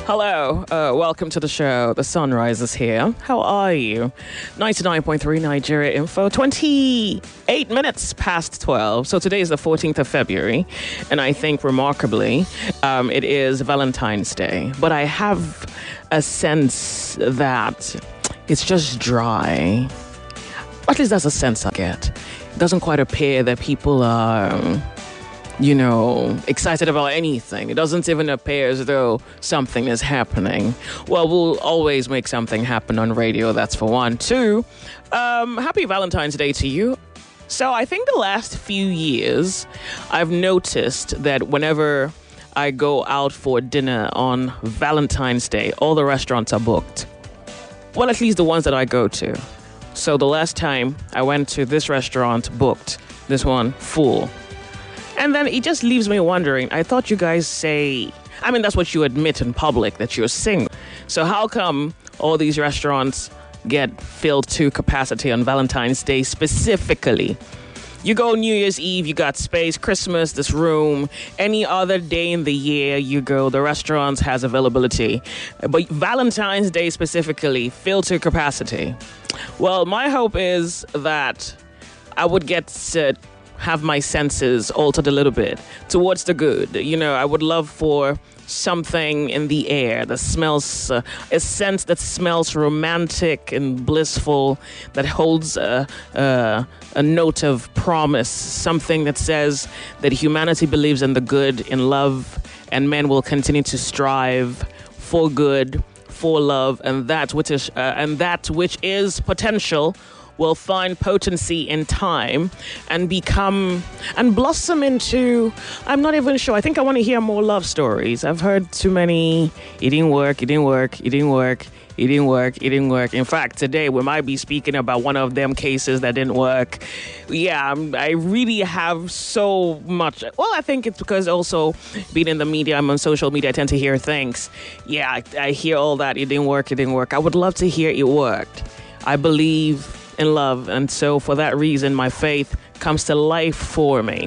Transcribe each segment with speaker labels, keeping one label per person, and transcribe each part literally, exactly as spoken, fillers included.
Speaker 1: Hello, uh, welcome to the show. The sun rises here. How are you? ninety-nine point three Nigeria Info, twenty-eight minutes past twelve. So today is the fourteenth of February, and I think remarkably, um, it is Valentine's Day. But I have a sense that it's just dry. At least that's a sense I get. It doesn't quite appear that people are, you know, excited about anything. It doesn't even appear as though something is happening. Well, we'll always make something happen on radio, that's for one. Two, um, happy Valentine's Day to you. So I think the last few years, I've noticed that whenever I go out for dinner on Valentine's Day, all the restaurants are booked. Well, at least the ones that I go to. So the last time I went to this restaurant, booked. This one, full. And then it just leaves me wondering, I thought you guys say, I mean, that's what you admit in public, that you're single. So how come all these restaurants get filled to capacity on Valentine's Day specifically? You go New Year's Eve, you got space, Christmas, this room, any other day in the year you go, the restaurants has availability. But Valentine's Day specifically, filled to capacity. Well, my hope is that I would get to have my senses altered a little bit towards the good. You know, I would love for something in the air that smells, uh, a scent that smells romantic and blissful, that holds a, a, a note of promise, something that says that humanity believes in the good, in love, and men will continue to strive for good, for love, and that which is, uh, and that which is potential will find potency in time and become and blossom into, I'm not even sure. I think I want to hear more love stories. I've heard too many, it didn't work, it didn't work, it didn't work, it didn't work, it didn't work. In fact, today we might be speaking about one of them cases that didn't work. Yeah, I'm, I really have so much. Well, I think it's because also being in the media, I'm on social media, I tend to hear things. Yeah, I, I hear all that, it didn't work, it didn't work. I would love to hear it worked. I believe in love, and so for that reason my faith comes to life for me.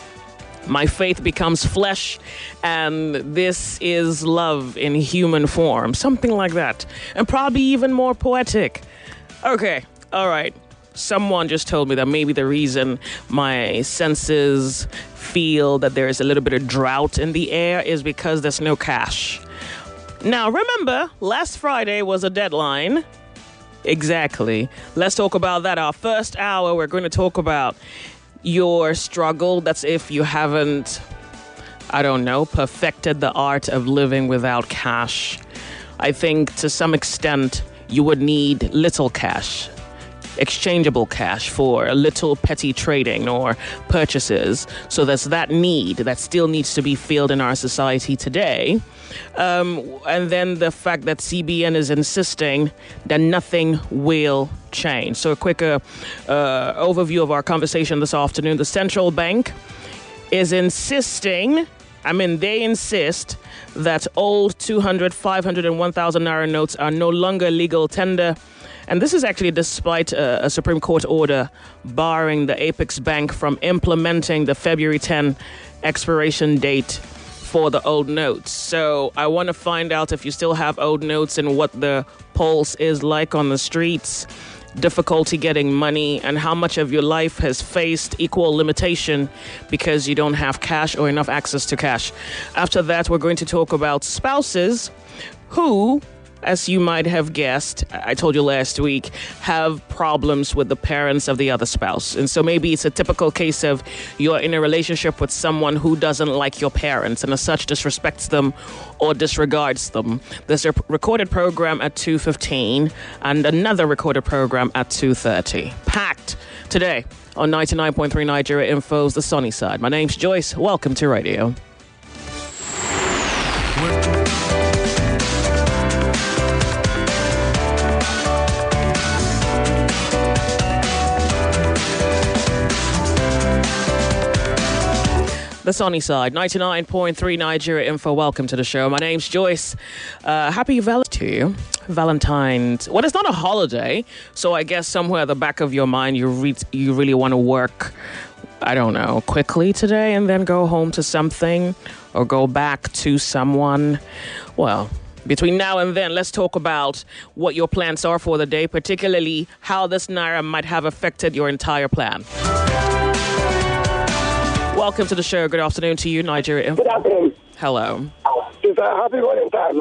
Speaker 1: My faith becomes flesh, and this is love in human form, something like that, and probably even more poetic. Okay, all right, someone just told me that maybe the reason my senses feel that there is a little bit of drought in the air is because there's no cash. Now remember, last Friday was a deadline. Exactly. Let's talk about that. Our first hour, we're going to talk about your struggle. That's if you haven't, I don't know, perfected the art of living without cash. I think to some extent you would need little cash, exchangeable cash for a little petty trading or purchases. So there's that need that still needs to be filled in our society today. Um, and then the fact that C B N is insisting that nothing will change. So a quick uh, uh, overview of our conversation this afternoon. The central bank is insisting, I mean, they insist that old two hundred, five hundred, and one thousand naira notes are no longer legal tender. And this is actually despite a, a Supreme Court order barring the Apex Bank from implementing the February tenth expiration date for the old notes. So I want to find out if you still have old notes and what the pulse is like on the streets, difficulty getting money, and how much of your life has faced equal limitation because you don't have cash or enough access to cash. After that, we're going to talk about spouses who, as you might have guessed, I told you last week, have problems with the parents of the other spouse. And so maybe it's a typical case of you're in a relationship with someone who doesn't like your parents and as such disrespects them or disregards them. There's a recorded program at two fifteen and another recorded program at two thirty. Packed today on ninety-nine point three Nigeria Info's The Sunny Side. My name's Joyce. Welcome to radio. The Sunny Side, ninety-nine point three Nigeria Info. Welcome to the show. My name's Joyce. Uh, happy Valentine's to you. Valentine's. Well, it's not a holiday, so I guess somewhere at the back of your mind, you re- you really want to work, I don't know, quickly today and then go home to something or go back to someone. Well, Between now and then, let's talk about what your plans are for the day, particularly how this Naira might have affected your entire plan. Welcome to the show. Good afternoon to you, Nigeria Info.
Speaker 2: Good afternoon.
Speaker 1: Hello.
Speaker 2: It's a happy running time.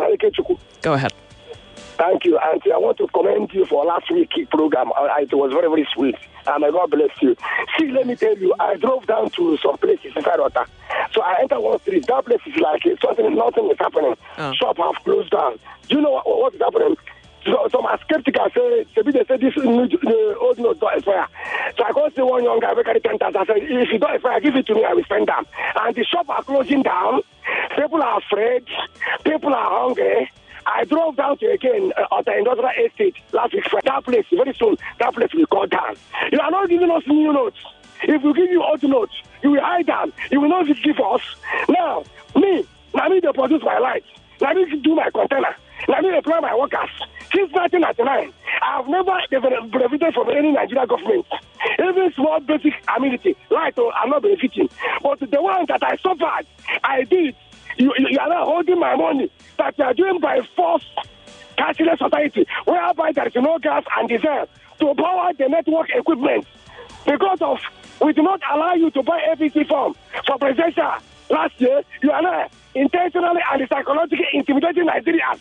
Speaker 1: Go ahead.
Speaker 2: Thank you, Auntie. I want to commend you for last week's program. It was very, very sweet. And may God bless you. See, let me tell you, I drove down to some places in Karota. So I entered one street. That place is like something, nothing is happening. Oh. Shop have closed down. Do you know what, what is happening? So, so my skeptical say, maybe they say this new, the old note don't expire. So I go see one young guy, very ten thousand. I said, if you don't expire, give it to me, I will spend them. And the shop are closing down. People are afraid. People are hungry. I drove down to again uh, at the industrial estate last week. That place, very soon, that place will go down. You are not giving us new notes. If we give you old notes, you will hide them. You will not give us. Now, me, now me to produce my lights. Now me to do my container. Now me to employ my workers. Since nineteen ninety-nine, I have never benefited from any Nigerian government. Even small basic amenity, light, I'm not benefiting. But the one that I suffered, I did. You, you, you are not holding my money that you are doing by force cashless society, whereby there is no gas and diesel to power the network equipment. Because of, we do not allow you to buy A P C form for presidential last year, you are not intentionally and psychologically intimidating Nigerians.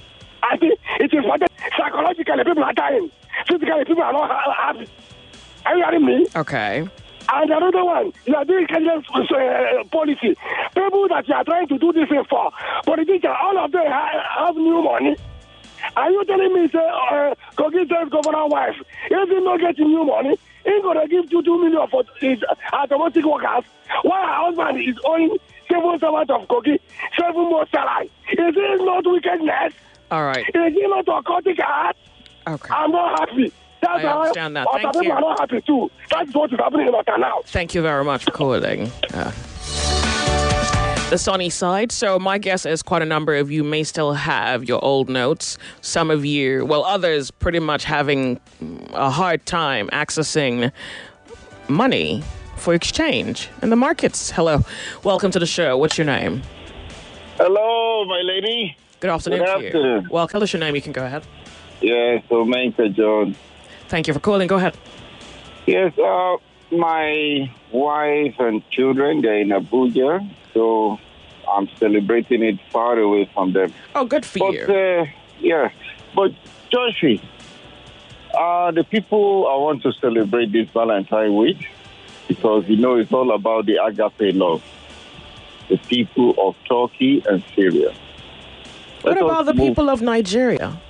Speaker 2: I think it is for them. Psychologically, people are dying. Physically, people are not happy. Are you hearing me?
Speaker 1: Okay.
Speaker 2: And another one, you are doing cashless uh, policy. People that you are trying to do this thing for, politicians, all of them have, have new money. Are you telling me, say, uh, Kogi State governor wife, if you not getting new money, he's going to give you two million for his automatic workers, while her husband is owing seven servants of Kogi, seven more salary. Is it not wickedness?
Speaker 1: All right.
Speaker 2: Is it not a occultic act?
Speaker 1: Okay.
Speaker 2: I'm not happy. That's
Speaker 1: I understand that. Thank
Speaker 2: people
Speaker 1: you.
Speaker 2: are not happy too. That's what is happening in Otta now.
Speaker 1: Thank you very much for calling. Uh, the sunny side. So my guess is quite a number of you may still have your old notes. Some of you, well, others pretty much having a hard time accessing money for exchange in the markets. Hello. Welcome to the show. What's your name?
Speaker 3: Hello, my lady.
Speaker 1: Good afternoon,
Speaker 3: Good
Speaker 1: to
Speaker 3: afternoon.
Speaker 1: you. Well, tell us your name. You can go ahead.
Speaker 3: Yeah, so Menka John.
Speaker 1: Thank you for calling. Go ahead.
Speaker 3: Yes, uh, my wife and children, they're in Abuja, so I'm celebrating it far away from them.
Speaker 1: Oh, good for
Speaker 3: but,
Speaker 1: you.
Speaker 3: Uh, yeah, but Joshi, uh, the people I want to celebrate this Valentine week, because, you know, it's all about the agape love. The people of Turkey and Syria.
Speaker 1: What
Speaker 3: Let
Speaker 1: about the
Speaker 3: move.
Speaker 1: people of Nigeria?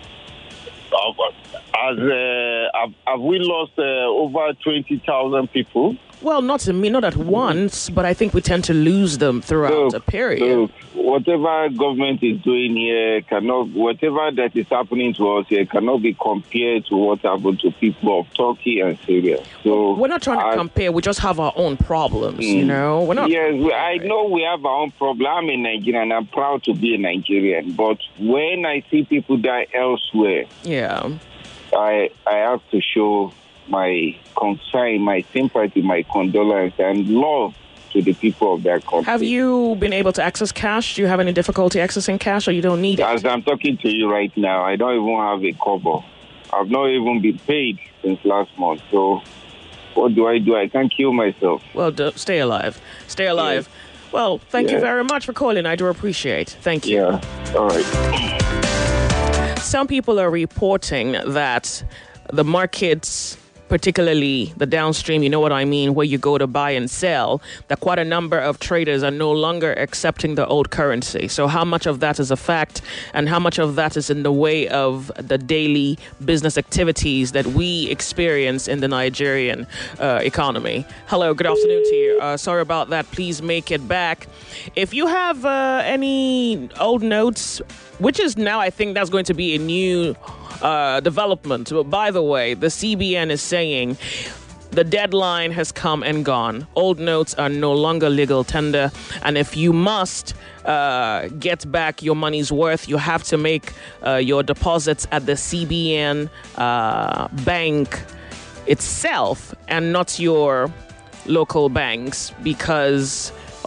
Speaker 3: As uh, have, have we lost uh, over twenty thousand people?
Speaker 1: Well, not to me, not at once, but I think we tend to lose them throughout
Speaker 3: Look,
Speaker 1: a period.
Speaker 3: Look, whatever government is doing here cannot, whatever that is happening to us here cannot be compared to what happened to people of Turkey and Syria. So
Speaker 1: We're not trying to
Speaker 3: I,
Speaker 1: compare. We just have our own problems, you know. We're not.
Speaker 3: Yes, we, I know we have our own problem. I'm a Nigerian. I'm proud to be a Nigerian. But when I see people die elsewhere,
Speaker 1: Yeah.
Speaker 3: I I have to show my concern, my sympathy, my condolence, and love to the people of that country.
Speaker 1: Have you been able to access cash? Do you have any difficulty accessing cash, or you don't need it?
Speaker 3: As I'm talking to you right now, I don't even have a cover. I've not even been paid since last month. So what do I do? I can't kill myself.
Speaker 1: Well, d- stay alive. Stay alive. Yeah. Well, thank yeah. you very much for calling. I do appreciate. Thank you.
Speaker 3: Yeah. All right.
Speaker 1: Some people are reporting that the markets, particularly the downstream, you know what I mean, where you go to buy and sell, that quite a number of traders are no longer accepting the old currency. So how much of that is a fact, and how much of that is in the way of the daily business activities that we experience in the Nigerian uh, economy? Hello, good afternoon to you. Uh, sorry about that. Please make it back. If you have uh, any old notes, which is now, I think that's going to be a new uh, development. But by the way, the C B N is saying the deadline has come and gone. Old notes are no longer legal tender. And if you must uh, get back your money's worth, you have to make uh, your deposits at the C B N uh, bank itself and not your local banks, because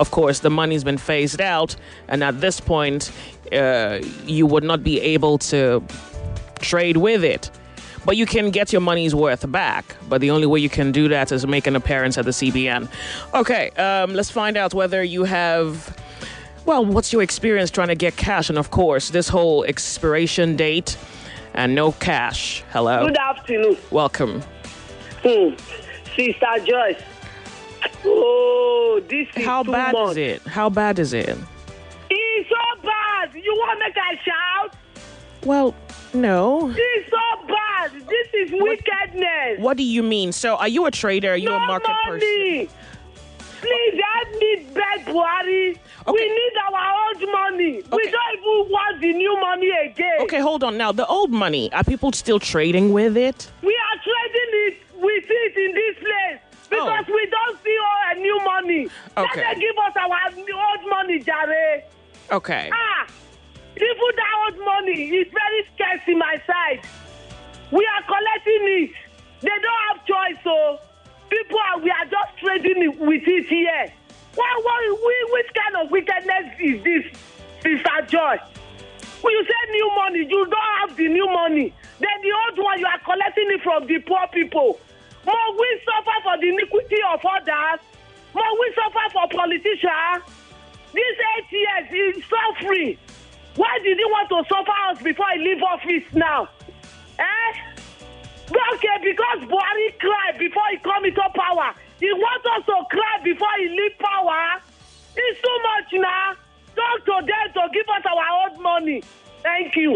Speaker 1: of course, the money's been phased out, and at this point, uh, you would not be able to trade with it. But you can get your money's worth back. But the only way you can do that is make an appearance at the C B N. Okay, um, let's find out whether you have... Well, what's your experience trying to get cash? And, of course, this whole expiration date and no cash. Hello.
Speaker 4: Good afternoon.
Speaker 1: Welcome.
Speaker 4: Hmm. Sister Joyce. Oh, this is
Speaker 1: How
Speaker 4: too
Speaker 1: bad
Speaker 4: much.
Speaker 1: is it? How bad is it?
Speaker 4: It's so bad. You want to make I shout?
Speaker 1: Well, no.
Speaker 4: It's so bad. This is wickedness.
Speaker 1: What do you mean? So, are you a trader? Are you
Speaker 4: no
Speaker 1: a market
Speaker 4: money.
Speaker 1: person?
Speaker 4: Please help me beg Buhari.
Speaker 1: Okay.
Speaker 4: We need our old money.
Speaker 1: Okay.
Speaker 4: We don't even want the new money again.
Speaker 1: Okay, hold on. Now, the old money, are people still trading with it?
Speaker 4: We are trading it with it in this place because
Speaker 1: Oh.
Speaker 4: we don't see all a new money.
Speaker 1: Okay.
Speaker 4: Let them give us our old money, Jare.
Speaker 1: Okay.
Speaker 4: Ah, even that old money is very scarce in my side. We are collecting it. They don't have choice, so people are, we are just trading it with it here. What, what, we, which kind of wickedness is this, Sister Joy? When you say new money, you don't have the new money. Then the old one, you are collecting it from the poor people. More we suffer for the iniquity of others. More we suffer for politicians. These eight years is suffering. Why did he want to suffer us before he leave office now? Eh? Okay, because Buhari cried before he come into power. He wants us to cry before he leave power. It's too much now. Talk to them to give us our old money. Thank you.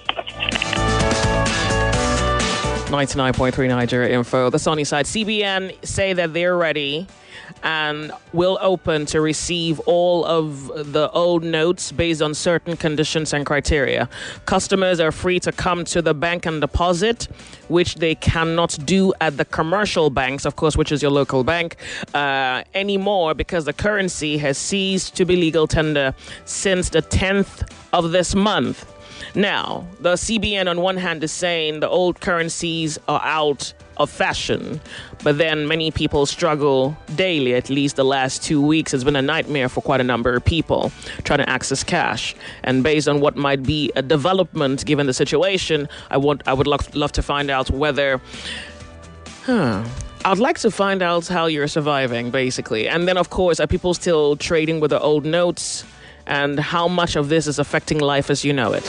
Speaker 1: ninety-nine point three Nigeria Info. The Sunny Side. C B N say that they're ready and will open to receive all of the old notes based on certain conditions and criteria. Customers are free to come to the bank and deposit, which they cannot do at the commercial banks, of course, which is your local bank, uh, anymore because the currency has ceased to be legal tender since the tenth of this month. Now, the C B N on one hand is saying the old currencies are out of fashion, but then many people struggle daily. At least the last two weeks has been a nightmare for quite a number of people trying to access cash. And based on what might be a development given the situation, I want I would love, love to find out whether... Huh. I'd like to find out how you're surviving, basically. And then, of course, are people still trading with the old notes? And how much of this is affecting life as you know it?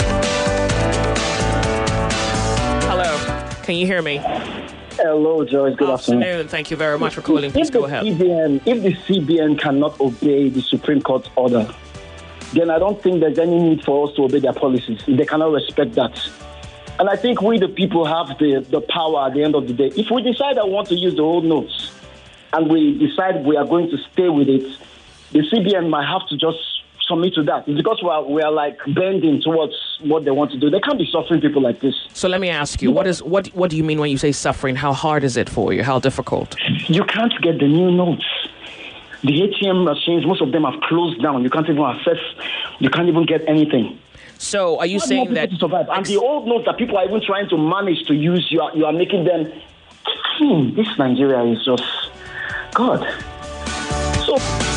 Speaker 1: Hello, can you hear me?
Speaker 5: Hello, Joyce. Good afternoon.
Speaker 1: Afternoon. Thank you very much for calling. Please
Speaker 5: if
Speaker 1: go
Speaker 5: the
Speaker 1: ahead.
Speaker 5: C B N, if the C B N cannot obey the Supreme Court's order, then I don't think there's any need for us to obey their policies. They cannot respect that. And I think we, the people, have the, the power at the end of the day. If we decide I want to use the old notes and we decide we are going to stay with it, the C B N might have to just submit to that. It's because we are, we are like bending towards what they want to do. They can't be suffering people like this.
Speaker 1: So let me ask you, what is what what do you mean when you say suffering? How hard is it for you? How difficult?
Speaker 5: You can't get the new notes. The A T M machines, most of them have closed down. You can't even access. You can't even get anything.
Speaker 1: So are you
Speaker 5: What
Speaker 1: saying
Speaker 5: more
Speaker 1: that...
Speaker 5: people to survive? And the old notes that people are even trying to manage to use, you are, you are making them... Hmm, this Nigeria is just... God. So...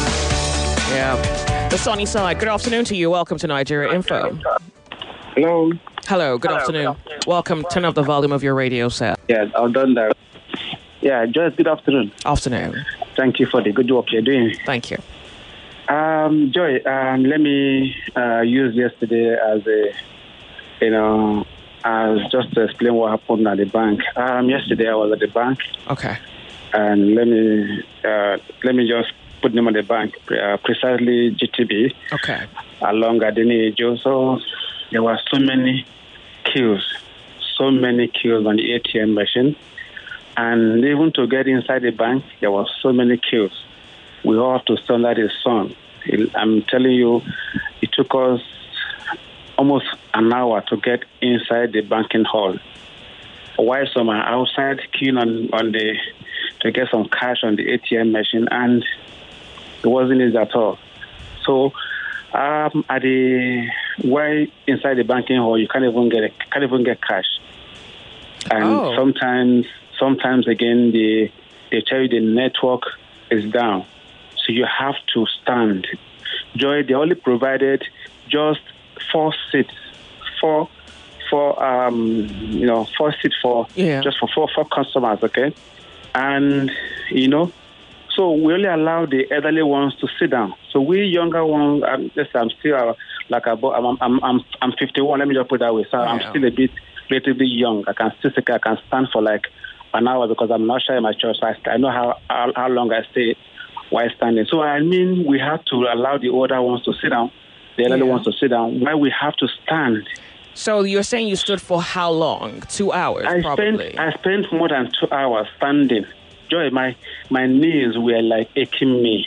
Speaker 1: Yeah. The Sunny Side. Good afternoon to you. Welcome to Nigeria Info.
Speaker 6: Hello.
Speaker 1: Hello. Good afternoon. Welcome. Turn up the volume of your radio set.
Speaker 6: Yeah, I've done that. Yeah, Joyce, good afternoon.
Speaker 1: Afternoon.
Speaker 6: Thank you for the good work you're doing.
Speaker 1: Thank you.
Speaker 6: Um, Joy, um, let me uh, use yesterday as a, you know, as just to explain what happened at the bank. Um, yesterday I was at the bank.
Speaker 1: Okay.
Speaker 6: And let me uh, let me just put them at the bank, uh, precisely G T B.
Speaker 1: Okay.
Speaker 6: Along Adeni Joe. So there were so many queues, so many queues on the A T M machine. And even to get inside the bank, there were so many queues. We all have to stand at the sun. I'm telling you, it took us almost an hour to get inside the banking hall. While some are outside queuing on, on the to get some cash on the A T M machine, and it wasn't easy at all. So, um, at the way inside the banking hall, you can't even get can't even get cash, and
Speaker 1: oh.
Speaker 6: sometimes, sometimes again, the they tell you the network is down. So you have to stand. Joy, they only provided just four seats, four, four, um, you know, four seats for
Speaker 1: yeah.
Speaker 6: just for four, four customers, okay? And, you know, so we only allow the elderly ones to sit down. So we younger ones, I'm, listen, I'm still uh, like about, I'm, I'm, I'm, I'm fifty-one, let me just put it that way. So yeah. I'm still a bit relatively young. I can still I can stand for like an hour because I'm not sure in my church. So I, I know how, how, how long I stay while standing. So I mean, we have to allow the older ones to sit down, the elderly
Speaker 1: yeah.
Speaker 6: ones to sit down, while we have to stand.
Speaker 1: So you're saying you stood for how long? Two hours,
Speaker 6: I
Speaker 1: probably.
Speaker 6: Spent, I spent more than two hours standing. Joy, my, my knees were like aching me.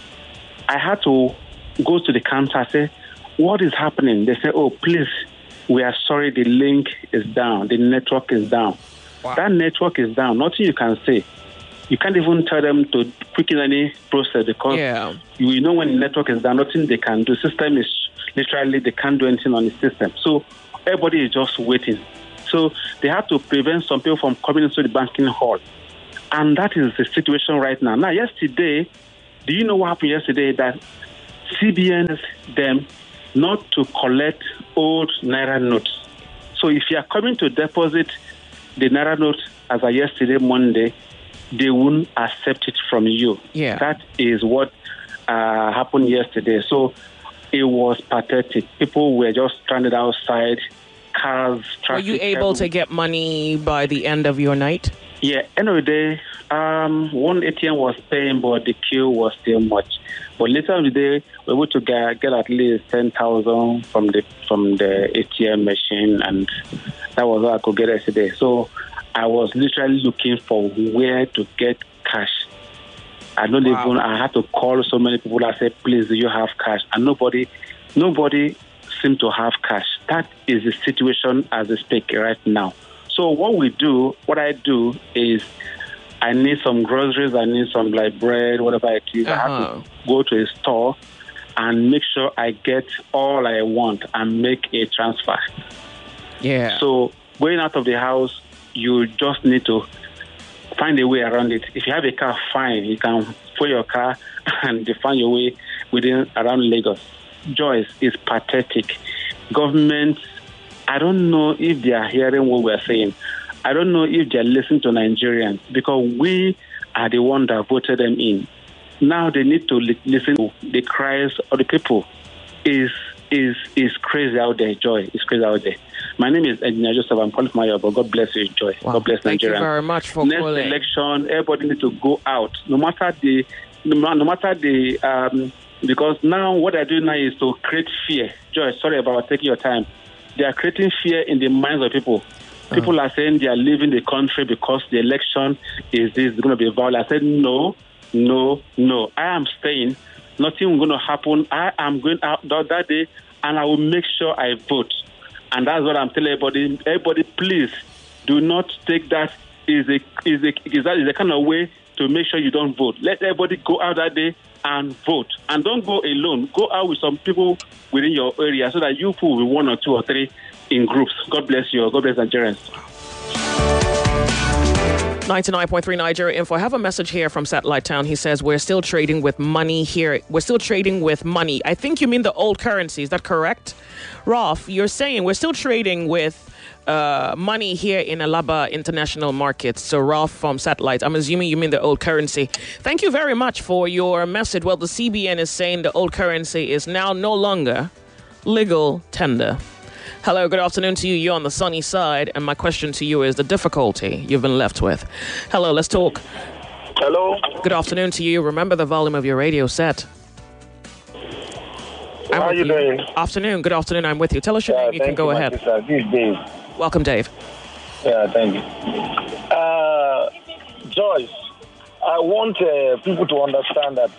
Speaker 6: I had to go to the counter and say, what is happening? They say, oh, please, we are sorry, the link is down. The network is down. Wow. That network is down. Nothing you can say. You can't even tell them to quicken any process because
Speaker 1: yeah.
Speaker 6: you know when the network is down, nothing they can do. System is literally, they can't do anything on the system. So everybody is just waiting. So they have to prevent some people from coming into the banking hall. And that is the situation right now. Now, yesterday, do you know what happened yesterday? That C B N asked them not to collect old Naira notes. So if you are coming to deposit the Naira notes as of yesterday, Monday, they won't accept it from you.
Speaker 1: Yeah.
Speaker 6: That is what uh, happened yesterday. So it was pathetic. People were just stranded outside, cars, traffic.
Speaker 1: Were you able to get money by the end of your night?
Speaker 6: Yeah, end of the day, um, one A T M was paying, but the queue was still much. But later in the day, we were able to get, get at least ten thousand from the from the A T M machine, and that was what I could get yesterday. So I was literally looking for where to get cash. I don't wow. even. I had to call so many people. I said, "Please, do you have cash?" And nobody, nobody seemed to have cash. That is the situation as I speak right now. So what we do, what I do is, I need some groceries. I need some like bread, whatever it is. Uh-huh. I have to go to a store and make sure I get all I want and make a transfer.
Speaker 1: Yeah.
Speaker 6: So going out of the house, you just need to find a way around it. If you have a car, fine. You can pull your car and find your way within around Lagos. Joyce is pathetic. Government, I don't know if they are hearing what we're saying. I don't know if they're listening to Nigerians because we are the one that voted them in. Now they need to li- listen to the cries of the people. Is is is crazy out there, Joy. It's crazy out there. My name is Engineer Joseph. I'm calling from Mayobo. God bless you, Joy.
Speaker 1: Wow.
Speaker 6: God bless
Speaker 1: Thank
Speaker 6: Nigeria.
Speaker 1: Thank you very much for
Speaker 6: Next
Speaker 1: calling.
Speaker 6: election, everybody needs to go out. No matter the, no, no matter the, um, because now what they're doing now is to create fear. Joy, sorry about taking your time. They are creating fear in the minds of people. People uh. are saying they are leaving the country because the election is this going to be violent. I said, no, no, no. I am staying. Nothing is going to happen. I am going out that day and I will make sure I vote. And that's what I'm telling everybody. Everybody, please do not take that is a is a is that is a kind of way to make sure you don't vote. Let everybody go out that day and vote. And don't go alone. Go out with some people within your area so that you will be one or two or three in groups. God bless you. God bless Nigerians.
Speaker 1: ninety-nine point three Nigeria Info. I have a message here from Satellite Town. He says, we're still trading with money here. We're still trading with money. I think you mean the old currency. Is that correct? Rolf, you're saying we're still trading with uh, money here in Alaba International Market. So Rolf from Satellite, I'm assuming you mean the old currency. Thank you very much for your message. Well, the C B N is saying the old currency is now no longer legal tender. Hello, good afternoon to you. You're on the sunny side, and my question to you is the difficulty you've been left with. Hello, let's talk.
Speaker 2: Hello.
Speaker 1: Good afternoon to you. Remember the volume of your radio set.
Speaker 2: How are you, you doing?
Speaker 1: Afternoon. Good afternoon. I'm with you. Tell us your
Speaker 2: yeah,
Speaker 1: name. You can go ahead.
Speaker 2: Sir. This is Dave.
Speaker 1: Welcome, Dave.
Speaker 2: Yeah, thank you. Uh, Joyce, I want uh, people to understand that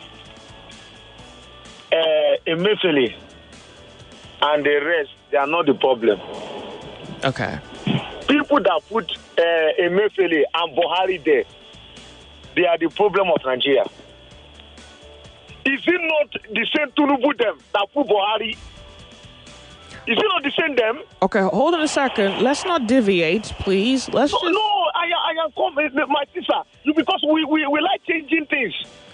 Speaker 2: uh, Emefiele and the rest, they are not the problem.
Speaker 1: Okay.
Speaker 2: People that put uh, Emefiele and Buhari there, they are the problem of Nigeria. Is it not the same Tinubu them that put Buhari? Is it not the same them?
Speaker 1: Okay, hold on a second. Let's not deviate, please. Let's
Speaker 2: no,
Speaker 1: just...
Speaker 2: no, I, I am coming, my sister, because we, we, we like changing things.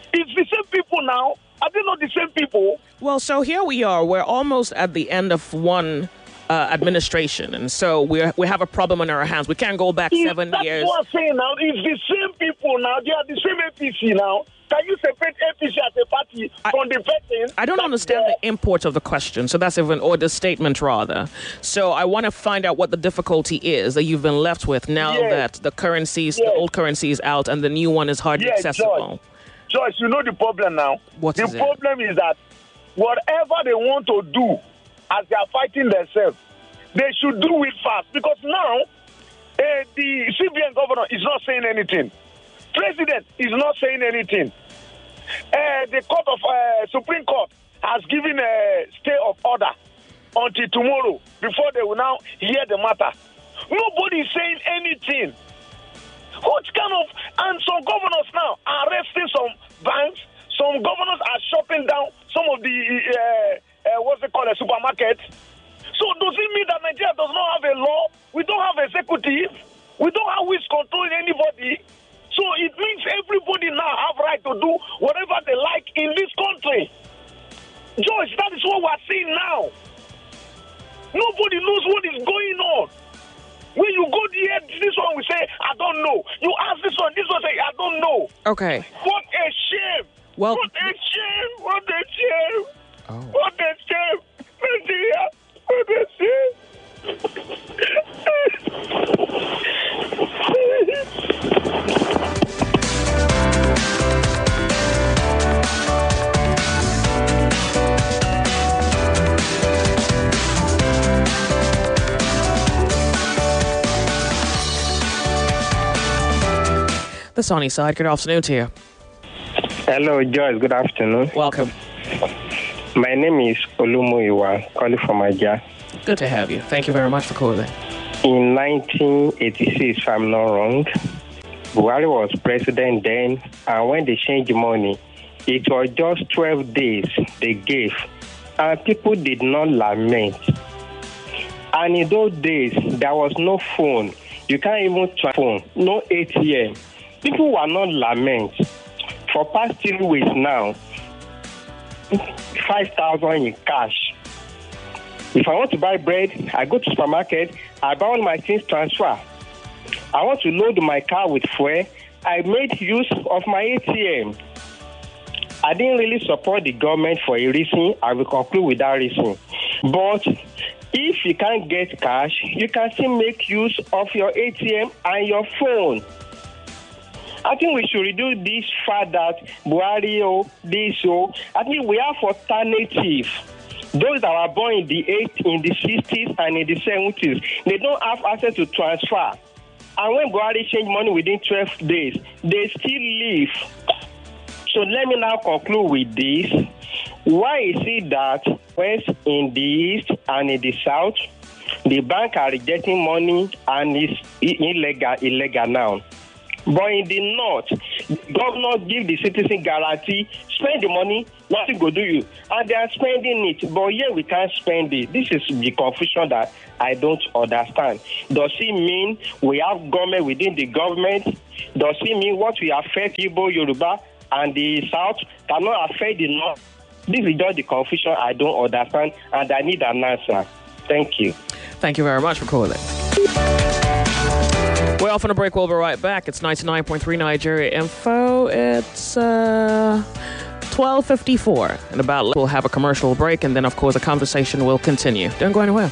Speaker 7: It's the same people now. Are they not the same people?
Speaker 1: Well, so here we are. We're almost at the end of one uh, administration, and so we we have a problem on our hands. We can't go back
Speaker 7: It's,
Speaker 1: seven
Speaker 7: that's
Speaker 1: years.
Speaker 7: what I'm saying now. It's the same people now. They are the same A P C now. Can you separate A P C as a party
Speaker 1: I-
Speaker 7: from the person?
Speaker 1: I don't
Speaker 7: that's
Speaker 1: understand
Speaker 7: there?
Speaker 1: the import of the question, so that's even or the statement rather. So I want to find out what the difficulty is that you've been left with now
Speaker 7: Yes.
Speaker 1: that the currencies,
Speaker 7: Yes.
Speaker 1: the old currency is out, and the new one is hardly
Speaker 7: Yes,
Speaker 1: accessible.
Speaker 7: Joyce, you know the problem now.
Speaker 1: What
Speaker 7: the
Speaker 1: is it?
Speaker 7: problem is that whatever they want to do as they are fighting themselves, they should do it fast. Because now, uh, the C B N governor is not saying anything. President is not saying anything. Uh, the court of uh, Supreme Court has given a stay of order until tomorrow before they will now hear the matter. Nobody is saying anything. What kind of... And some governors now are arresting some banks. Some governors are shutting down some of the, uh, uh, what's it called, a supermarket. So does it mean that Nigeria does not have a law? We don't have executive. We don't have which controlling anybody. So it means everybody now have right to do whatever they like in this country. Joyce, that is what we're seeing now. Nobody knows what is going on. When you go there, this one will say, I don't know. You ask this one, this one say, I don't know.
Speaker 1: Okay.
Speaker 7: What a shame.
Speaker 1: Well,
Speaker 7: what a shame. What a shame.
Speaker 1: Oh.
Speaker 7: What a shame. Nigeria. What a
Speaker 1: The sunny side. Good afternoon to you.
Speaker 8: Hello, Joyce. Good afternoon.
Speaker 1: Welcome.
Speaker 8: My name is Olumuyiwa, calling from Aja.
Speaker 1: Good to have you. Thank you very much for calling.
Speaker 8: In nineteen eighty-six, if I'm not wrong, Buhari was president then, and when they changed money, it was just twelve days they gave, and people did not lament. And in those days, there was no phone. You can't even try phone, no A T M. People were not lament. For past three weeks now, five thousand in cash. If I want to buy bread, I go to supermarket, I buy all my things transfer. I want to load my car with fuel, I made use of my A T M. I didn't really support the government for a reason. I will conclude with that reason. But if you can't get cash, you can still make use of your A T M and your phone. I think we should reduce this fact that Buhari or this or I think we have alternative. Those that were born in the eight, in the sixties and in the seventies, they don't have access to transfer. And when Buhari changed money within twelve days, they still live. So let me now conclude with this. Why is it that west in the east and in the south, the bank are rejecting money and it's illegal, illegal now? But in the north, governors give the citizen guarantee, spend the money, nothing go do you. And they are spending it, but here we can't spend it. This is the confusion that I don't understand. Does it mean we have government within the government? Does it mean what we affect Igbo, Yoruba, and the south cannot affect the north? This is just the confusion I don't understand, and I need an answer. Thank you.
Speaker 1: Thank you very much for calling. We're off on a break. We'll be right back. It's ninety-nine point three Nigeria Info. It's uh, twelve fifty-four. And about we'll have a commercial break, and then, of course, the conversation will continue. Don't go anywhere.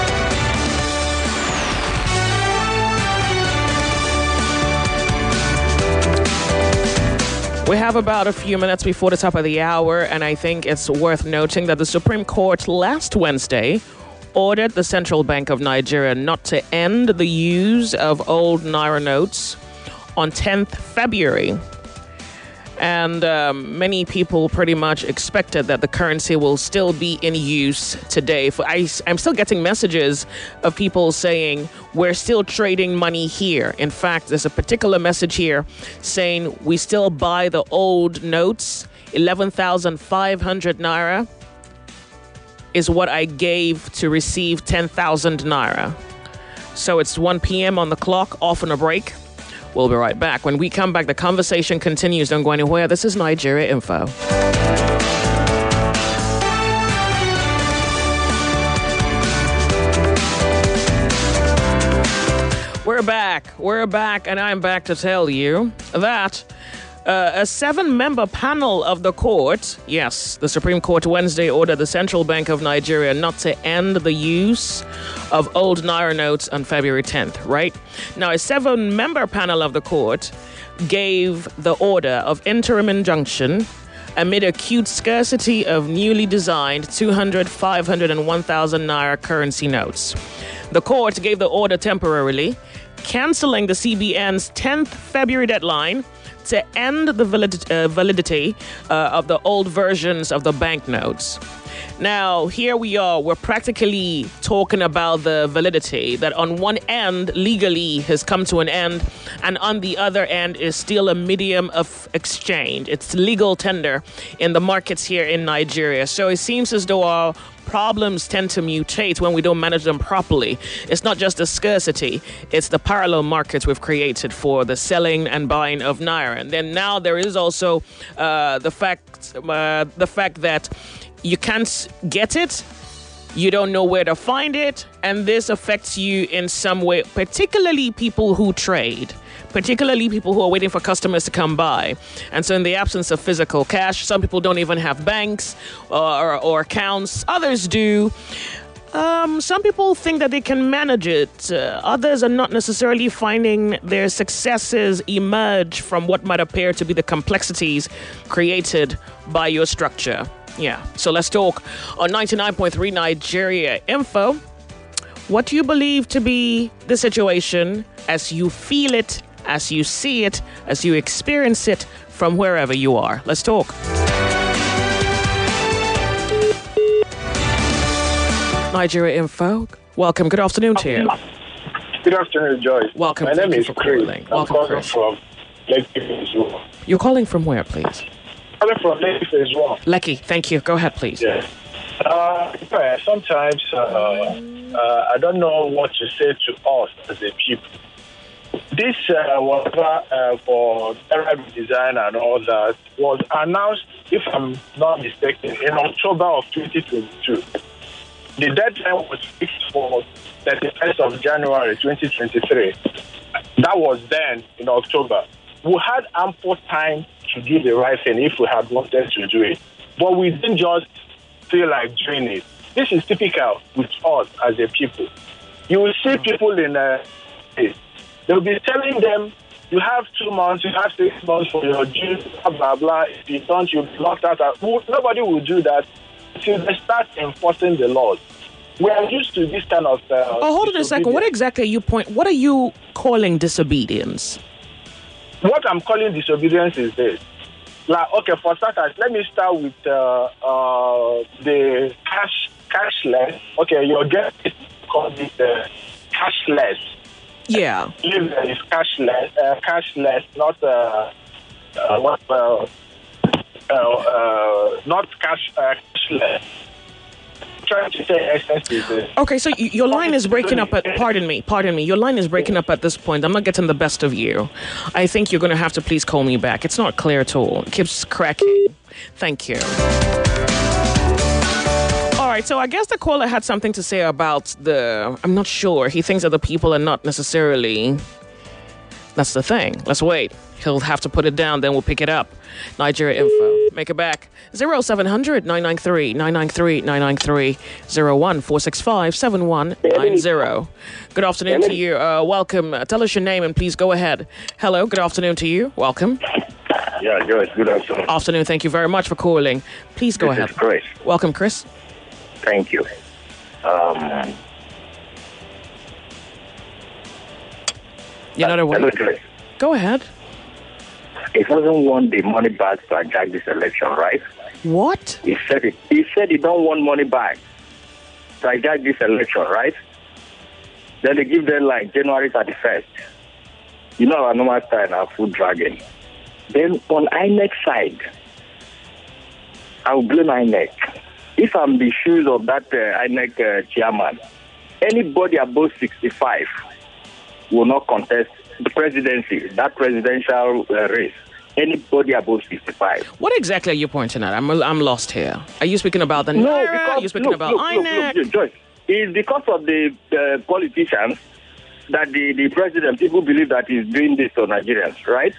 Speaker 1: We have about a few minutes before the top of the hour, and I think it's worth noting that the Supreme Court last Wednesday ordered the Central Bank of Nigeria not to end the use of old Naira notes on tenth February. And um, many people pretty much expected that the currency will still be in use today. For, I, I'm still getting messages of people saying we're still trading money here. In fact, there's a particular message here saying we still buy the old notes, eleven thousand five hundred Naira is what I gave to receive ten thousand Naira. So it's one p.m. on the clock, off on a break. We'll be right back. When we come back, the conversation continues. Don't go anywhere. This is Nigeria Info. We're back. We're back, and I'm back to tell you that uh, a seven-member panel of the court, yes, the Supreme Court Wednesday ordered the Central Bank of Nigeria not to end the use of old Naira notes on February tenth, right? Now, a seven-member panel of the court gave the order of interim injunction amid acute scarcity of newly designed two hundred, five hundred, and one thousand Naira currency notes. The court gave the order temporarily, canceling the C B N's tenth February deadline to end the valid- uh, validity uh, of the old versions of the banknotes. Now, here we are. We're practically talking about the validity that on one end legally has come to an end, and on the other end is still a medium of exchange. It's legal tender in the markets here in Nigeria. So it seems as though our problems tend to mutate when we don't manage them properly. It's not just the scarcity, it's the parallel markets we've created for the selling and buying of Naira. And then now there is also uh, the fact uh, the fact that you can't get it, you don't know where to find it, and this affects you in some way, particularly people who trade, particularly people who are waiting for customers to come by. And so in the absence of physical cash, some people don't even have banks or, or, or accounts, others do. Um, some people think that they can manage it. Uh, others are not necessarily finding their successes emerge from what might appear to be the complexities created by your structure. Yeah, so let's talk on ninety-nine point three Nigeria Info. What do you believe to be the situation as you feel it, as you see it, as you experience it from wherever you are? Let's talk. Nigeria Info. Welcome. Good afternoon to you.
Speaker 9: Good afternoon, Joyce.
Speaker 1: Welcome.
Speaker 9: My
Speaker 1: Thank
Speaker 9: name
Speaker 1: you
Speaker 9: is
Speaker 1: for
Speaker 9: Chris.
Speaker 1: calling.
Speaker 9: I'm
Speaker 1: Welcome,
Speaker 9: calling
Speaker 1: Chris.
Speaker 9: from Lekki as well.
Speaker 1: You're calling from where, please?
Speaker 9: Calling from Lekki as well.
Speaker 1: Lekki. Thank you. Go ahead, please.
Speaker 9: Yes. Uh, yeah, sometimes uh, uh, I don't know what to say to us as a people. This uh, whatever uh, for Naira design and all that was announced, if I'm not mistaken, in October of twenty twenty-two. The deadline was fixed for thirty-first of January twenty twenty-three. That was then in October. We had ample time to do the right thing if we had wanted to do it. But we didn't just feel like doing it. This is typical with us as a people. You will see people in a... They'll be telling them, you have two months, you have six months for your due, blah, blah, blah. If you don't, you'll be locked out. Nobody will do that until they start enforcing the laws. We are used to this kind of... Uh,
Speaker 1: oh, hold on a second. What exactly are you point? What are you calling disobedience?
Speaker 9: What I'm calling disobedience is this. Like, okay, for starters, let me start with uh, uh, the cash cashless. Okay, your guest called it uh, cashless.
Speaker 1: Yeah.
Speaker 9: It's cashless, uh, cashless, not uh, uh, what, uh, uh, uh, not cash uh, cashless. Trying to say excessive.
Speaker 1: Okay, so y- your line is breaking up at, pardon me, pardon me, your line is breaking up at this point. I'm not getting the best of you. I think you're going to have to please call me back. It's not clear at all. It keeps cracking. Thank you. All right, so I guess the caller had something to say about the, I'm not sure. He thinks that the people are not necessarily, that's the thing. Let's wait. He'll have to put it down, then we'll pick it up. Nigeria Info. Make it back. zero seven hundred nine nine three nine nine three nine nine three zero one four six five seven one nine zero. Good afternoon to you. Uh, welcome. Uh, tell us your name and please go ahead. Hello. Good afternoon to you. Welcome.
Speaker 10: Yeah, Joyce. Good afternoon.
Speaker 1: Afternoon. Thank you very much for calling. Please go
Speaker 10: this
Speaker 1: ahead.
Speaker 10: Is Chris.
Speaker 1: Welcome, Chris.
Speaker 10: Thank you. Um,
Speaker 1: you know the way.
Speaker 10: Hello, Joyce.
Speaker 1: Go ahead.
Speaker 10: He doesn't want the money back to hijack this election, right?
Speaker 1: What?
Speaker 10: He said it. He said he don't want money back to hijack this election, right? Then they give deadline January thirty-first. You know our normal style, our food dragging. Then on I N E C side, I will blame I N E C. If I'm the shoes of that uh, I N E C uh, chairman, anybody above sixty-five will not contest the presidency, that presidential uh, race, anybody above sixty-five.
Speaker 1: What exactly are you pointing at? I'm I'm lost here. Are you speaking about the
Speaker 10: no,
Speaker 1: Naira?
Speaker 10: because,
Speaker 1: Are you speaking
Speaker 10: look,
Speaker 1: about
Speaker 10: look,
Speaker 1: I
Speaker 10: look,
Speaker 1: N E C?
Speaker 10: Look, look, Joyce, it's because of the uh, politicians that the, the president, people believe that he's doing this to Nigerians, right?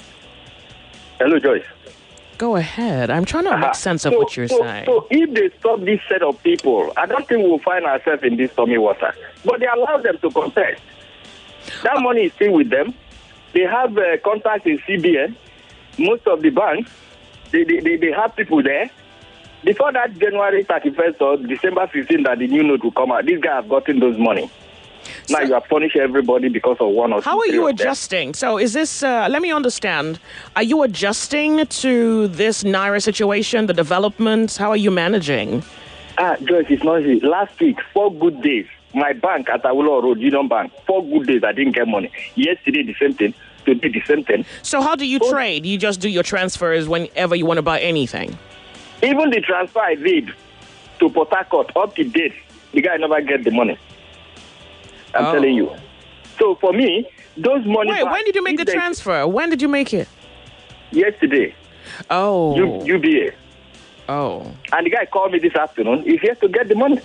Speaker 10: Hello, Joyce.
Speaker 1: Go ahead. I'm trying to make
Speaker 10: Uh-huh.
Speaker 1: sense of
Speaker 10: so,
Speaker 1: what you're
Speaker 10: so,
Speaker 1: saying.
Speaker 10: So if they stop this set of people, I don't think we'll find ourselves in this stormy water. But they allow them to contest. That uh, money is still with them. They have uh, contacts in C B N. Most of the banks, they, they, they, they have people there. Before that January thirty-first or December fifteenth that the new note will come out, these guys have gotten those money. Now you have punished everybody because of one or two.
Speaker 1: How are you
Speaker 10: of them.
Speaker 1: adjusting? So is this, uh, let me understand, are you adjusting to this Naira situation, the developments? How are you managing?
Speaker 10: Ah, Joyce, it's not easy. Last week, four good days, my bank at Awolowo Road, Union Bank, four good days I didn't get money. Yesterday, the same thing. Today, the same thing.
Speaker 1: So how do you
Speaker 10: so,
Speaker 1: trade? You just do your transfers whenever you want to buy anything?
Speaker 10: Even the transfer I did to Port Harcourt up to date, the guy never get the money. I'm
Speaker 1: oh.
Speaker 10: telling you. So for me, those money...
Speaker 1: Wait, when did you make the transfer? When did you make it?
Speaker 10: Yesterday.
Speaker 1: Oh.
Speaker 10: U- U B A.
Speaker 1: Oh.
Speaker 10: And the guy called me this afternoon. He's here to get the money.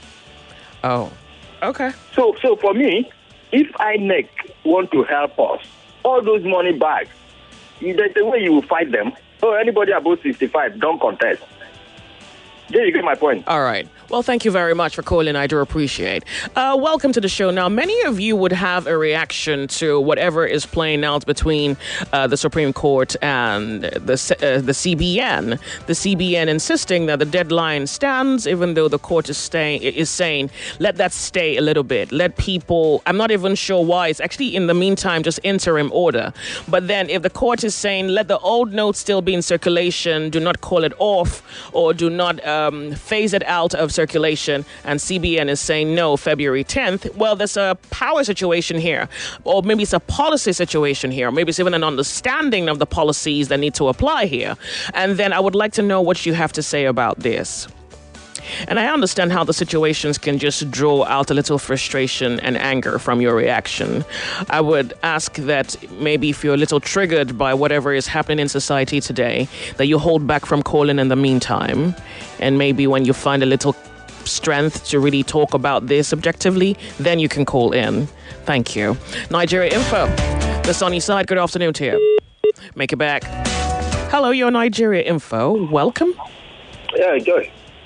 Speaker 1: Oh. Okay.
Speaker 10: So so for me, if I N E C want to help us, all those money bags, the, the way you will fight them, oh, anybody above sixty-five, don't contest. There you get my point.
Speaker 1: All right. Well, thank you very much for calling. I do appreciate. Uh, welcome to the show. Now, many of you would have a reaction to whatever is playing out between uh, the Supreme Court and the uh, the C B N. The C B N insisting that the deadline stands, even though the court is staying is saying let that stay a little bit. Let people. I'm not even sure why. It's actually in the meantime just interim order. But then, if the court is saying let the old note still be in circulation, do not call it off, or do not um, phase it out of circulation, and C B N is saying no, February tenth, well, there's a power situation here, or maybe it's a policy situation here, maybe it's even an understanding of the policies that need to apply here. And then I would like to know what you have to say about this. And I understand how the situations can just draw out a little frustration and anger from your reaction. I would ask that maybe if you're a little triggered by whatever is happening in society today, that you hold back from calling in the meantime. And maybe when you find a little strength to really talk about this objectively, then you can call in. Thank you. Nigeria Info, the sunny side. Good afternoon to you. Make it back. Hello, you're Nigeria Info. Welcome.
Speaker 11: Yeah, Joy.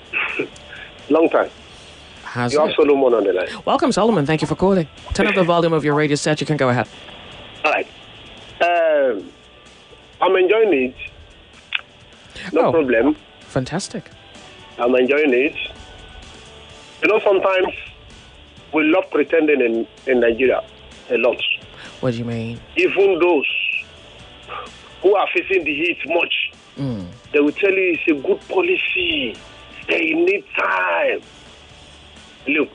Speaker 11: Long time.
Speaker 1: How's
Speaker 11: you
Speaker 1: it?
Speaker 11: have Solomon on the line.
Speaker 1: Welcome, Solomon. Thank you for calling. Turn up the volume of your radio set. You can go ahead.
Speaker 11: All right. Um, I'm enjoying it. No
Speaker 1: oh,
Speaker 11: problem.
Speaker 1: Fantastic.
Speaker 11: I'm enjoying it. You know, sometimes we love pretending in, in Nigeria a lot.
Speaker 1: What do you mean?
Speaker 11: Even those who are facing the heat much, mm. they will tell you it's a good policy. They need time. Look,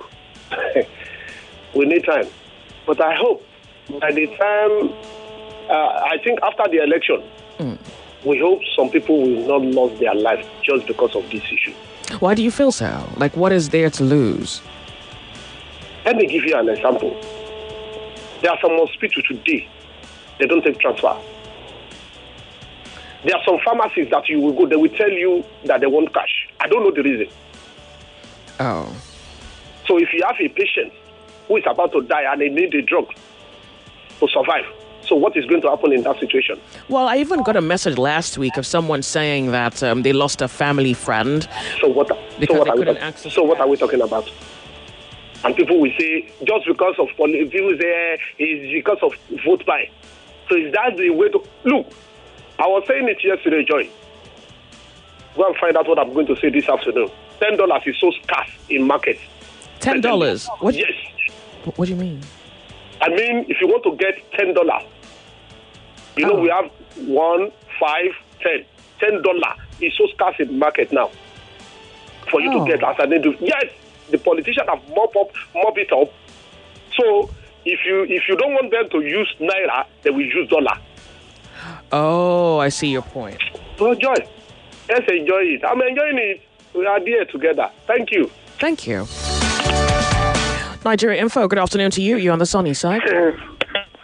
Speaker 11: we need time. But I hope by the time, uh, I think after the election, mm. we hope some people will not lose their life just because of this issue.
Speaker 1: Why do you feel so? Like, what is there to lose?
Speaker 11: Let me give you an example. There are some hospitals today, they don't take transfer. There are some pharmacies that you will go, they will tell you that they want cash. I don't know the reason.
Speaker 1: Oh.
Speaker 11: So if you have a patient who is about to die and they need a drug to survive, so what is going to happen in that situation?
Speaker 1: Well, I even got a message last week of someone saying that um, they lost a family friend.
Speaker 11: So what,
Speaker 1: because
Speaker 11: so what,
Speaker 1: they
Speaker 11: are,
Speaker 1: couldn't
Speaker 11: we talk,
Speaker 1: access
Speaker 11: so what are we talking about? And people will say, just because of, people say, it's because of vote buy. So is that the way to, look, I was saying it yesterday, Joy. Go and find out what I'm going to say this afternoon. Ten dollars is so scarce in market.
Speaker 1: Ten dollars? What?
Speaker 11: Yes.
Speaker 1: What do you mean?
Speaker 11: I mean, if you want to get ten dollars, you oh. know, we have one, five, ten. Ten dollars is so scarce in market now for you oh. to get as an individual. Yes, the politicians have mop up, mop it up. So if you if you don't want them to use naira, they will use dollar.
Speaker 1: Oh, I see your point.
Speaker 11: So, Joy, let's enjoy it. I'm enjoying it. We are there together. Thank you.
Speaker 1: Thank you. Nigeria Info, good afternoon to you. You're on the sunny side.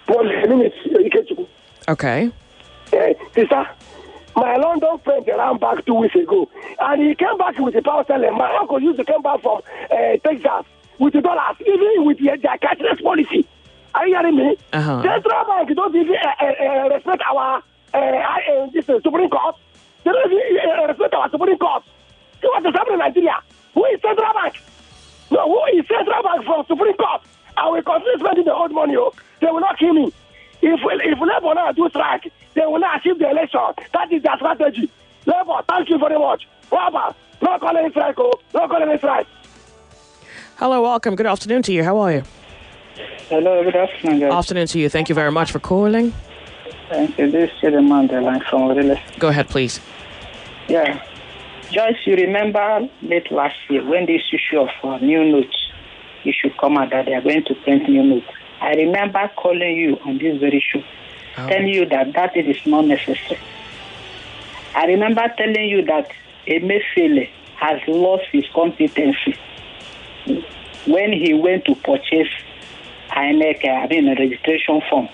Speaker 2: Well, my name is Ikechukwu.
Speaker 1: Okay.
Speaker 2: Uh, sister, my London friend ran back two weeks ago, and he came back with a power selling. My uncle used to come back from uh, Texas with the dollars, even with the, their cashless policy. Are you hearing me?
Speaker 1: Uh-huh.
Speaker 2: Central Bank don't even uh, uh, respect our uh, uh, this, uh, Supreme Court. They don't even uh, respect our Supreme Court. See what is happening in Nigeria? Who is Central Bank? No, who is Central Bank from Supreme Court? I will continue spending the old money. Oh. They will not kill me. If if Labour now do strike, they will not achieve the election. That is their strategy. Labour, thank you very much. Robert, no calling strike, oh, no calling strike.
Speaker 1: Hello, welcome. Good afternoon to you. How are you?
Speaker 12: Hello, good afternoon, guys.
Speaker 1: Afternoon to you. Thank you very much for calling.
Speaker 12: Thank you. This is the man the line from Orile.
Speaker 1: Go ahead, please.
Speaker 12: Yeah. Joyce, you remember late last year when this issue of uh, new notes issue come out that they are going to print new notes. I remember calling you on this very issue, oh. telling you that that it is not necessary. I remember telling you that Emefiele has lost his competency when he went to purchase I N E C, I mean, a registration form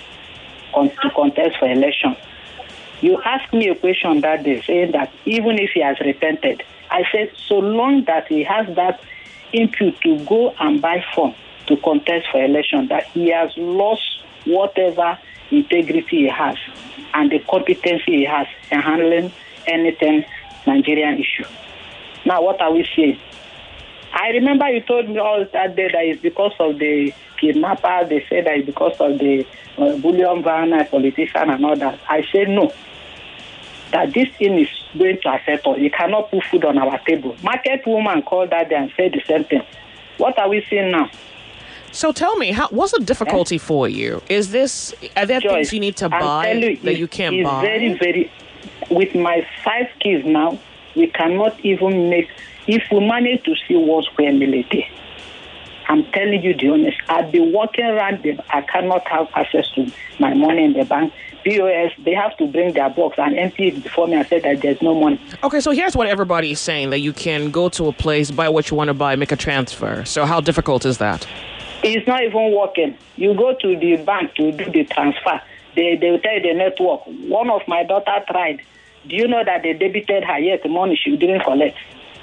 Speaker 12: to contest for election. You asked me a question that day saying that even if he has repented, I said so long that he has that input to go and buy form to contest for election, that he has lost whatever integrity he has and the competency he has in handling anything Nigerian issue. Now, what are we saying? I remember you told me all that day that it's because of the kidnapper, they said that it's because of the uh, bullion van politician and all that. I said no, that this thing is going to affect us. You cannot put food on our table. Market woman called that day and said the same thing. What are we seeing now?
Speaker 1: So tell me, how, what's the difficulty eh? for you? Is this, are there
Speaker 12: Joyce,
Speaker 1: things you need to buy
Speaker 12: you,
Speaker 1: that you can't
Speaker 12: it's
Speaker 1: buy?
Speaker 12: Very, very, with my five kids now, we cannot even make, if we manage to see one square meal a day, I'm telling you the honest, I'll be walking around them, I cannot have access to my money in the bank. P O S, they have to bring their box and empty it before me and say that there's no money.
Speaker 1: Okay, so here's what everybody is saying, that you can go to a place, buy what you want to buy, make a transfer. So how difficult is that?
Speaker 12: It's not even working. You go to the bank to do the transfer. They they will tell you the network. One of my daughter tried. Do you know that they debited her yet the money she didn't collect?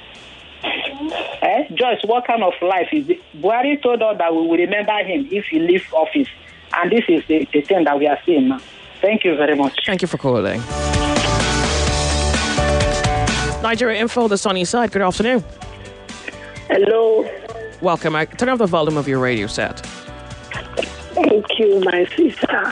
Speaker 12: eh? Joyce, what kind of life is it? Buhari told us that we will remember him if he leaves office. And this is the, the thing that we are seeing now. Thank you very much.
Speaker 1: Thank you for calling. Nigeria Info, the sunny side. Good afternoon.
Speaker 4: Hello.
Speaker 1: Welcome. I turn off the volume of your radio set.
Speaker 4: Thank you, my sister.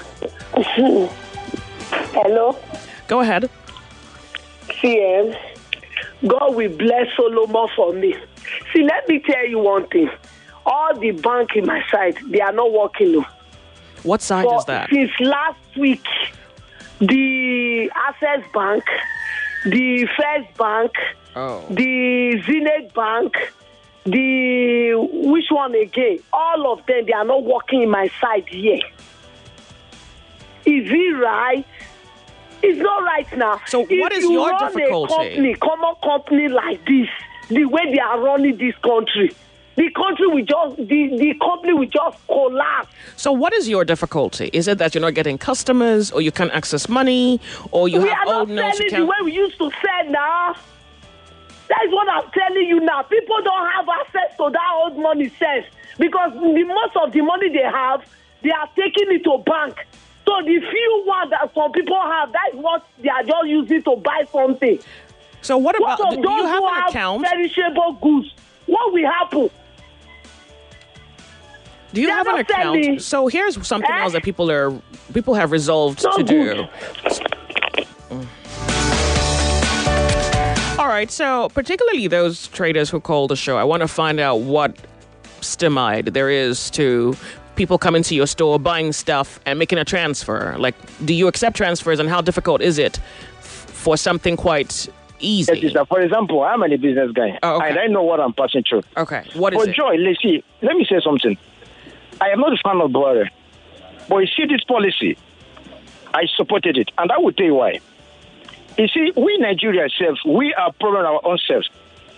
Speaker 4: Hello.
Speaker 1: Go ahead.
Speaker 4: C M, God will bless Solomon for me. See, let me tell you one thing. All the bank in my side, they are not working.
Speaker 1: What side
Speaker 4: for,
Speaker 1: is that?
Speaker 4: Since last week, the Access Bank, the First Bank,
Speaker 1: oh.
Speaker 4: the Zenith Bank, the which one again? All of them, they are not working in my side here. Is it right? It's not right now.
Speaker 1: So
Speaker 4: if
Speaker 1: what is
Speaker 4: you
Speaker 1: your
Speaker 4: run
Speaker 1: difficulty?
Speaker 4: A company, common company like this, the way they are running this country, the country will just, the, the company will just collapse.
Speaker 1: So what is your difficulty? Is it that you're not getting customers, or you can't access money, or you
Speaker 4: we
Speaker 1: have old notes?
Speaker 4: We are not selling the way we used to sell now. That is what I'm telling you now. People don't have access to that old money sense because the most of the money they have, they are taking it to bank. So the few one that some people have, that's what they are just using to buy something.
Speaker 1: So what about,
Speaker 4: what
Speaker 1: do you have an
Speaker 4: have
Speaker 1: account?
Speaker 4: Perishable goods. What will happen?
Speaker 1: Do you
Speaker 4: they
Speaker 1: have an account?
Speaker 4: Selling.
Speaker 1: So here's something eh? else that people are people have resolved
Speaker 4: so
Speaker 1: to
Speaker 4: good.
Speaker 1: do. All right, so particularly those traders who call the show, I want to find out what stymide there is to people coming to your store, buying stuff, and making a transfer. Like, do you accept transfers, and how difficult is it f- for something quite easy?
Speaker 2: Yes, for example, I'm a business guy,
Speaker 1: oh, okay.
Speaker 2: and I know what I'm passing through.
Speaker 1: Okay, what is
Speaker 2: but
Speaker 1: it?
Speaker 2: Joy, let's see. Let me say something. I am not a fan of Buhari, but you see this policy, I supported it, and I will tell you why. You see, we Nigeria selves, we are problem our own selves.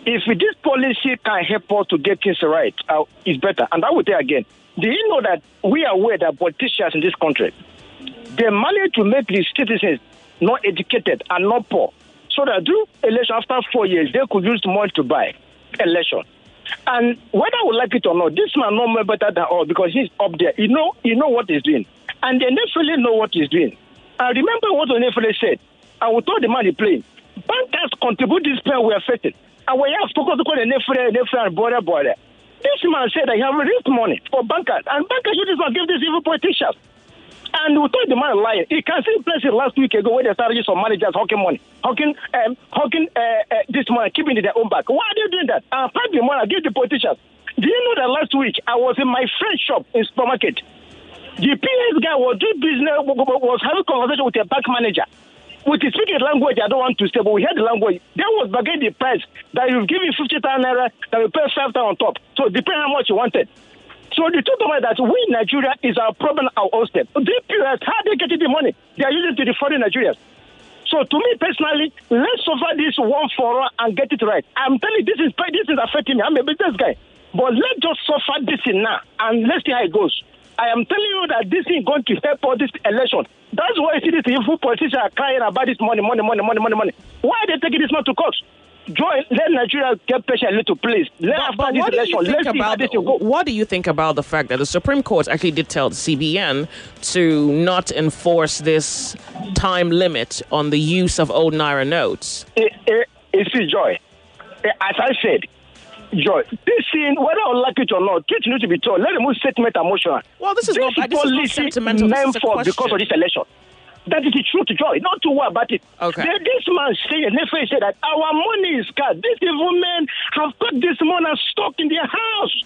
Speaker 2: if this policy can help us to get things right, uh, it's better. And I will tell you again, do you know that we are aware that politicians in this country, they manage to make the citizens not educated and not poor, so that do election after four years, they could use the money to buy election. And whether we like it or not, this man know more better than all because he's up there. You know, you know what he's doing. And they definitely know what he's doing. I remember what Onefele said. I will tell the man he playing. Bankers contribute this pain we are affected. And we have focused on the Nefele, Nefele, and border, border. This man said that he have raised money for bankers. And bankers should not give this evil politicians. And we told the man lying. He can see places last week ago where they started some managers hawking money, hawking, um, hawking uh, uh, this money, keeping it in their own back. Why are they doing that? Uh, part the money I give the politicians. Do you know that last week I was in my friend's shop in supermarket? The P S guy was doing business, was having conversation with a bank manager. With his speaking language, I don't want to say, but we heard the language. There was bargain the price that you give me fifty thousand naira, that you pay five thousand on top. So depending how much you wanted. So the truth about that, we in Nigeria is our problem, our own step. The P S, how they getting the money? They are using it to the foreign Nigerians. So to me personally, let's suffer this one for all and get it right. I'm telling you, this is this is affecting me. I'm a business guy. But let's just suffer this in now and let's see how it goes. I am telling you that this is going to help all this election. That's why you see these evil politicians are crying about this money, money, money, money, money, money. Why are they taking this money to court? Joy, let Nigeria get patient a little, please. Let
Speaker 1: But,
Speaker 2: after
Speaker 1: but
Speaker 2: this
Speaker 1: what do
Speaker 2: election,
Speaker 1: you think
Speaker 2: let's see how
Speaker 1: about
Speaker 2: this will go.
Speaker 1: what do you think about the fact that the Supreme Court actually did tell the C B N to not enforce this time limit on the use of old Naira notes?
Speaker 2: Eh, eh, eh, see, Joy, eh, as I said, Joy, this thing, whether I like it or not, truth needs to be told. Let them move statement emotional.
Speaker 1: Well, this is
Speaker 2: this
Speaker 1: not- this is not
Speaker 2: policy
Speaker 1: sentimental, this is
Speaker 2: meant
Speaker 1: a
Speaker 2: for
Speaker 1: question.
Speaker 2: because of this election. That is the truth, Joy. Not to worry about it.
Speaker 1: Okay.
Speaker 2: Then this man saying, Nefe said that our money is scarce. These evil men have got this money stuck in their house.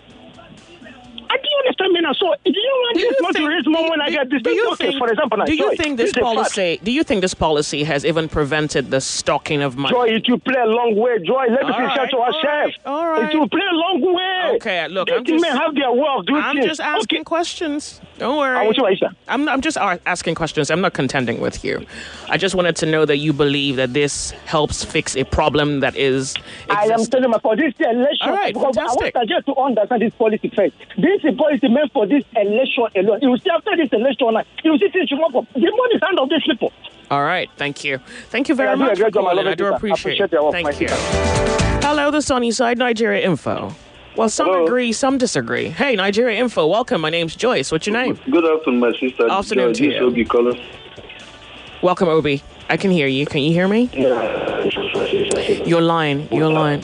Speaker 2: I do understand me now. So, do you want
Speaker 1: Do you
Speaker 2: this money to
Speaker 1: think-
Speaker 2: raise more when I
Speaker 1: do-
Speaker 2: get this?
Speaker 1: do you
Speaker 2: Okay,
Speaker 1: think-
Speaker 2: for example, now,
Speaker 1: do you
Speaker 2: Joy,
Speaker 1: think this
Speaker 2: is a fact.
Speaker 1: policy? Do you think this policy has even prevented the stocking of money?
Speaker 2: Joy, it will play a long way. Joy, let me
Speaker 1: All
Speaker 2: finish
Speaker 1: right,
Speaker 2: to
Speaker 1: all
Speaker 2: ourselves.
Speaker 1: right, all right.
Speaker 2: It will play a long way.
Speaker 1: Okay, look,
Speaker 2: These
Speaker 1: I'm just-
Speaker 2: men have their way of doing
Speaker 1: I'm
Speaker 2: things.
Speaker 1: just asking
Speaker 2: Okay.
Speaker 1: questions. Don't worry.
Speaker 2: I want you, Aisha.
Speaker 1: I'm, I'm just a- asking questions. I'm not contending with you. I just wanted to know that you believe that this helps fix a problem that is.
Speaker 2: I am
Speaker 1: exist-
Speaker 2: telling you for this election.
Speaker 1: All right,
Speaker 2: because
Speaker 1: fantastic.
Speaker 2: I want Nigeria to understand this policy first. This is policy meant for this election alone. You will see after this election, you will see things should work up. The money is hand of these people.
Speaker 1: All right. Thank you. Thank you very
Speaker 2: Yeah, I do
Speaker 1: much
Speaker 2: agree
Speaker 1: for
Speaker 2: with you, my
Speaker 1: calling.
Speaker 2: lovely
Speaker 1: I do
Speaker 2: sister.
Speaker 1: appreciate,
Speaker 2: Appreciate your work,
Speaker 1: Thank
Speaker 2: my
Speaker 1: you.
Speaker 2: sister.
Speaker 1: Hello, the Sunny Side Nigeria Info. Well, some
Speaker 13: Hello.
Speaker 1: agree, some disagree. Hey, Nigeria Info. Welcome. My name's Joyce. What's your name?
Speaker 13: Good afternoon, my sister.
Speaker 1: Afternoon to
Speaker 13: This
Speaker 1: you.
Speaker 13: Obi calling.
Speaker 1: Welcome, Obi. I can hear you. Can you hear me? Your line. Your line.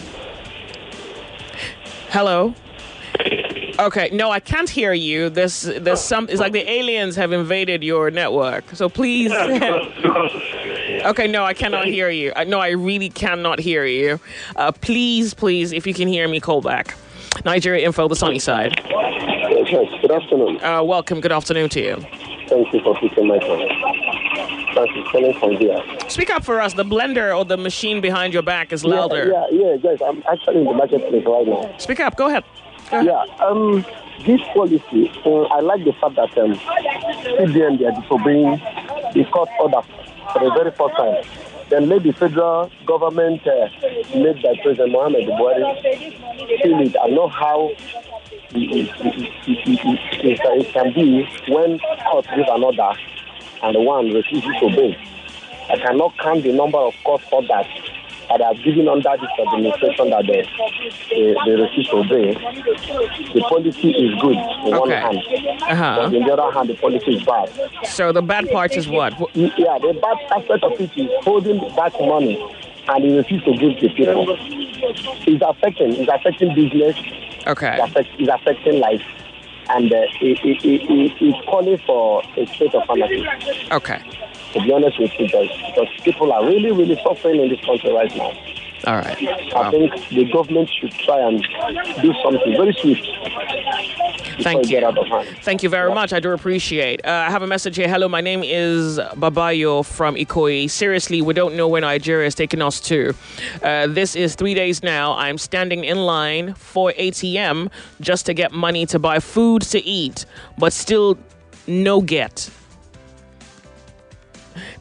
Speaker 1: Hello. Okay, no, I can't hear you. There's, there's some. It's like the aliens have invaded your network. So please. Okay, no, I cannot hear you. I- No, I really cannot hear you. Uh, please, please, if you can hear me, call back. Nigeria Info, the Sunny Side.
Speaker 14: Yes, yes. Good afternoon.
Speaker 1: Uh, welcome. Good afternoon to you.
Speaker 14: Thank you for picking my call. Francis calling from here.
Speaker 1: Speak up for us. The blender or the machine behind your back is louder.
Speaker 14: Yeah, yeah, yeah, yes. I'm actually in the marketplace right now.
Speaker 1: Speak up. Go ahead.
Speaker 14: Yeah, um, this policy, uh, I like the fact that um, C B N, they are disobeying the court order for the very first time. Then let the federal government, uh, led by President Mohamed Buhari, feel it and know how it, it, it, it, it, it can be when court give an order and one refuses to obey. I cannot count the number of court orders that are given under this administration that they, they, they refuse to obey. The policy is good in one
Speaker 1: Okay.
Speaker 14: hand,
Speaker 1: Uh-huh.
Speaker 14: but in the other hand, the policy is bad.
Speaker 1: So the bad part is what?
Speaker 14: Yeah, the bad aspect of it is holding back money and he refuses to give the people. It's affecting, it's affecting business,
Speaker 1: Okay.
Speaker 14: it's, affect, it's affecting life, and uh, it, it, it, it, it's calling for a state of anarchy.
Speaker 1: Okay.
Speaker 14: To be honest with you guys, because people are really, really suffering in this country right now.
Speaker 1: All right.
Speaker 14: I
Speaker 1: Wow.
Speaker 14: think the government should try and do something very swift.
Speaker 1: Thank
Speaker 14: it get
Speaker 1: you.
Speaker 14: out of hand.
Speaker 1: Thank you very much. I do appreciate. Uh, I have a message here. Hello, my name is Babayo from Ikoyi. Seriously, we don't know where Nigeria is taking us to. Uh, this is three days now. I'm standing in line for A T M just to get money to buy food to eat, but still no get.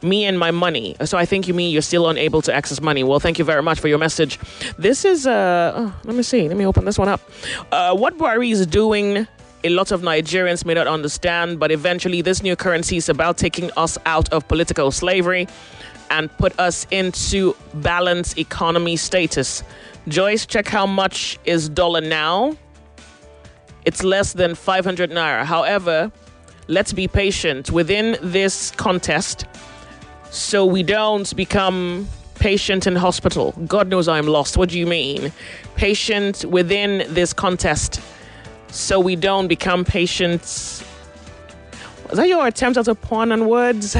Speaker 1: me and my money. So I think you mean you're still unable to access money. Well, thank you very much for your message. This is, uh, oh, let me see. Let me open this one up. Uh, what Buhari is doing, a lot of Nigerians may not understand, but eventually this new currency is about taking us out of political slavery and put us into balanced economy status. Joyce, check how much is dollar now. It's less than five hundred naira. However, let's be patient within this contest so we don't become patient in hospital. God knows I'm lost. What do you mean? Patient within this contest so we don't become patients. Is that your attempt at a pun on words?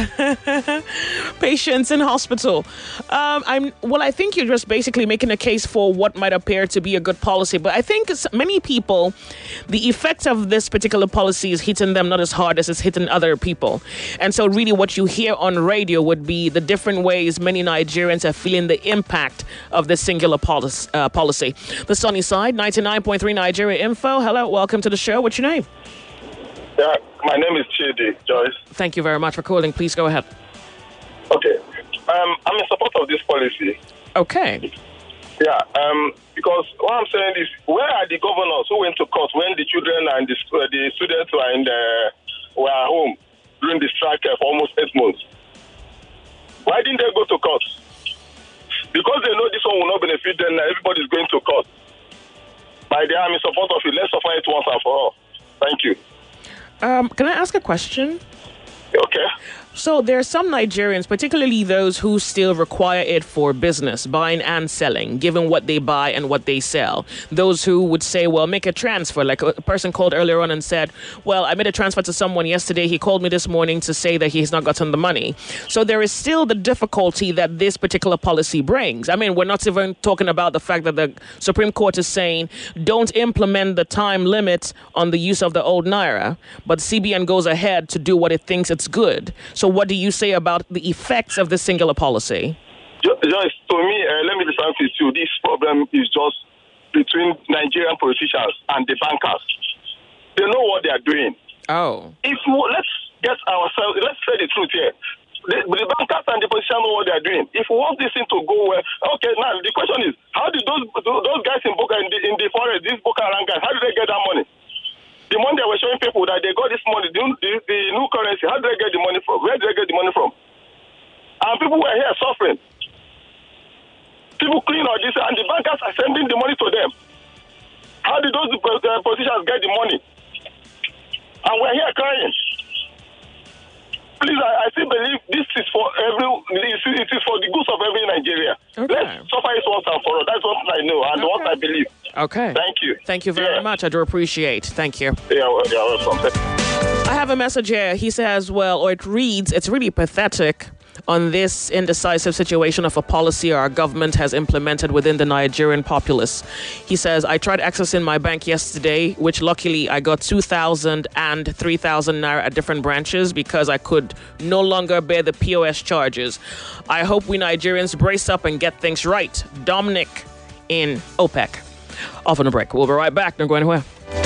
Speaker 1: Patients in hospital. Um, I'm well. I think you're just basically making a case for what might appear to be a good policy. But I think many people, the effect of this particular policy is hitting them not as hard as it's hitting other people. And so, really, what you hear on radio would be the different ways many Nigerians are feeling the impact of this singular policy. Uh, policy. The sunny side, ninety-nine point three Nigeria Info. Hello, welcome to the show. What's your name?
Speaker 13: Yeah, my name is Chidi, Joyce.
Speaker 1: Thank you very much for calling. Please go ahead.
Speaker 13: Okay. Um, I'm in support of this policy.
Speaker 1: Okay.
Speaker 13: Yeah, um, because what I'm saying is, where are the governors who went to court when the children and the, uh, the students were, in the, were at home during the strike uh, for almost eight months? Why didn't they go to court? Because they know this one will not benefit them, everybody's going to court. By the way, I'm in support of it. Let's suffer it once and for all. Thank you.
Speaker 1: Um, can I ask a question?
Speaker 13: Okay.
Speaker 1: So there are some Nigerians, particularly those who still require it for business, buying and selling, given what they buy and what they sell. Those who would say, well, make a transfer. Like a person called earlier on and said, well, I made a transfer to someone yesterday. He called me this morning to say that he's not gotten the money. So there is still the difficulty that this particular policy brings. I mean, we're not even talking about the fact that the Supreme Court is saying don't implement the time limit on the use of the old Naira, but C B N goes ahead to do what it thinks it's good. So what do you say about the effects of this singular policy?
Speaker 13: Just to me, uh, let me be frank with you. This problem is just between Nigerian politicians and the bankers. They know what they are doing.
Speaker 1: Oh.
Speaker 13: If we, let's get ourselves, let's say the truth here. The, the bankers and the politicians know what they are doing. If we want this thing to go well, okay. Now the question is, how did those those guys in Boca in the, in the forest, these Boko Haram guys, how did they get that money? The money they were showing people that they got this money, the, the, the new currency, how did they get the money from? Where did they get the money from? And people were here suffering. People clean all this, and the bankers are sending the money to them. How did those uh, politicians get the money? And we're here crying. Please, I, I still believe this is for every, it is for the good of every Nigeria. Okay. Let's suffer it once and for all. That's what I know and okay. what I believe.
Speaker 1: Okay.
Speaker 13: Thank you.
Speaker 1: Thank you very yeah. much. I do appreciate. Thank you.
Speaker 13: Yeah, well, yeah, welcome.
Speaker 1: I have a message here. He says, well, or it reads, it's really pathetic on this indecisive situation of a policy our government has implemented within the Nigerian populace. He says, I tried accessing my bank yesterday, which luckily I got two thousand and three thousand naira at different branches because I could no longer bear the P O S charges. I hope we Nigerians brace up and get things right. Dominic in OPEC. Off on a break. We'll be right back. Don't go anywhere.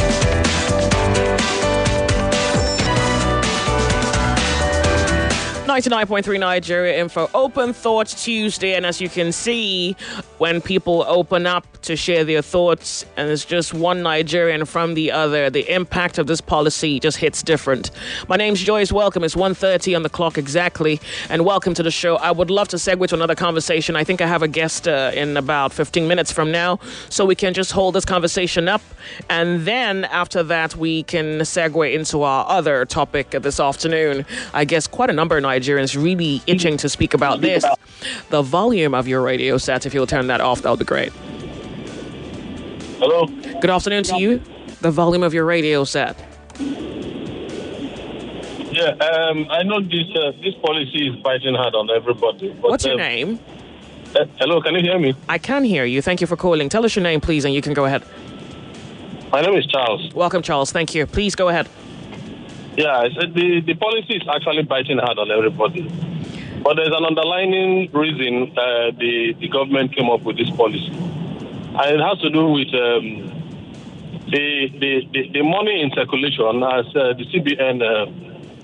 Speaker 1: ninety-nine point three Nigeria Info, Open Thoughts Tuesday. And as you can see, when people open up to share their thoughts and it's just one Nigerian from the other, the impact of this policy just hits different. My name's Joyce. Welcome. It's one thirty on the clock exactly. And welcome to the show. I would love to segue to another conversation. I think I have a guest uh, in about fifteen minutes from now, so we can just hold this conversation up. And then after that, we can segue into our other topic this afternoon. I guess quite a number of Nigerians really itching to speak about this. The volume of your radio set, if you'll turn that off, that would be great.
Speaker 13: Hello.
Speaker 1: Good afternoon to you. The volume of your radio set.
Speaker 15: Yeah, um, I know this uh, this policy is biting hard on everybody. But,
Speaker 1: What's your
Speaker 15: um,
Speaker 1: name?
Speaker 15: Uh, hello, can you hear me?
Speaker 1: I can hear you. Thank you for calling. Tell us your name, please, and you can go ahead.
Speaker 15: My name is Charles.
Speaker 1: Welcome, Charles. Thank you. Please go ahead.
Speaker 15: Yeah, the, the policy is actually biting hard on everybody. But there's an underlying reason uh, the, the government came up with this policy. And it has to do with um, the, the, the, the money in circulation, as uh, the C B N uh,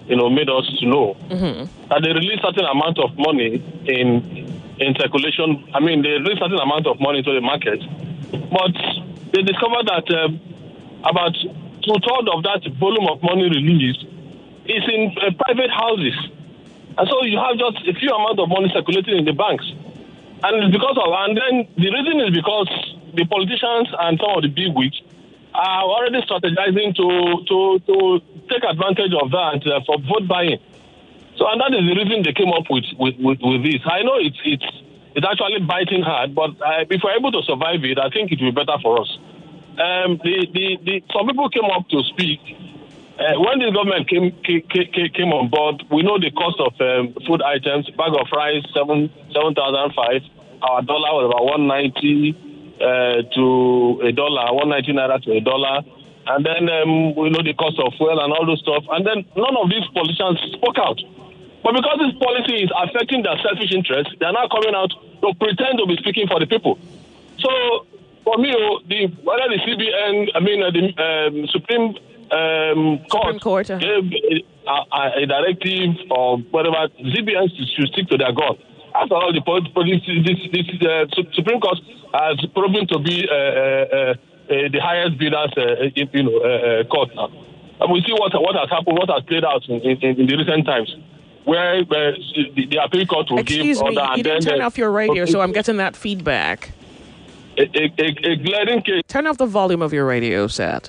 Speaker 15: you know, made us to know
Speaker 1: Mm-hmm.
Speaker 15: that they release certain amount of money in in circulation. I mean, they release certain amount of money to the market, but they discovered that um, about two-thirds of that volume of money released is in uh, private houses. And so you have just a few amount of money circulating in the banks. And it's because of, and then the reason is because the politicians and some of the big wigs are already strategizing to to to take advantage of that uh, for vote buying. So, and that is the reason they came up with with, with, with this. I know it's it's it's actually biting hard, but uh, if we're able to survive it, I think it will be better for us. Um, the, the, the some people came up to speak. Uh, when the government came, came came on board, we know the cost of um, food items. Bag of rice seven seven thousand five. Our dollar was about one ninety uh, to a dollar, one ninety naira to a dollar, and then um, we know the cost of fuel and all those stuff. And then none of these politicians spoke out. But because this policy is affecting their selfish interests, they are now coming out to pretend to be speaking for the people. So for me, the whether the C B N, I mean uh, the um, Supreme. Um,
Speaker 1: Supreme Court, Court uh-huh.
Speaker 15: gave a, a, a directive or whatever, C B Ns should stick to their God. After all, the police, this, this uh, Supreme Court has proven to be uh, uh, uh, the highest bidders, uh, you know, uh, court now. And we see what what has happened, what has played out in, in, in the recent times, where, where the, the appeal court will
Speaker 1: Excuse
Speaker 15: give
Speaker 1: me,
Speaker 15: order.
Speaker 1: you
Speaker 15: and
Speaker 1: didn't
Speaker 15: then,
Speaker 1: turn
Speaker 15: uh,
Speaker 1: off your radio, so I'm getting that feedback.
Speaker 15: A, a, a, a glaring case.
Speaker 1: Turn off the volume of your radio set.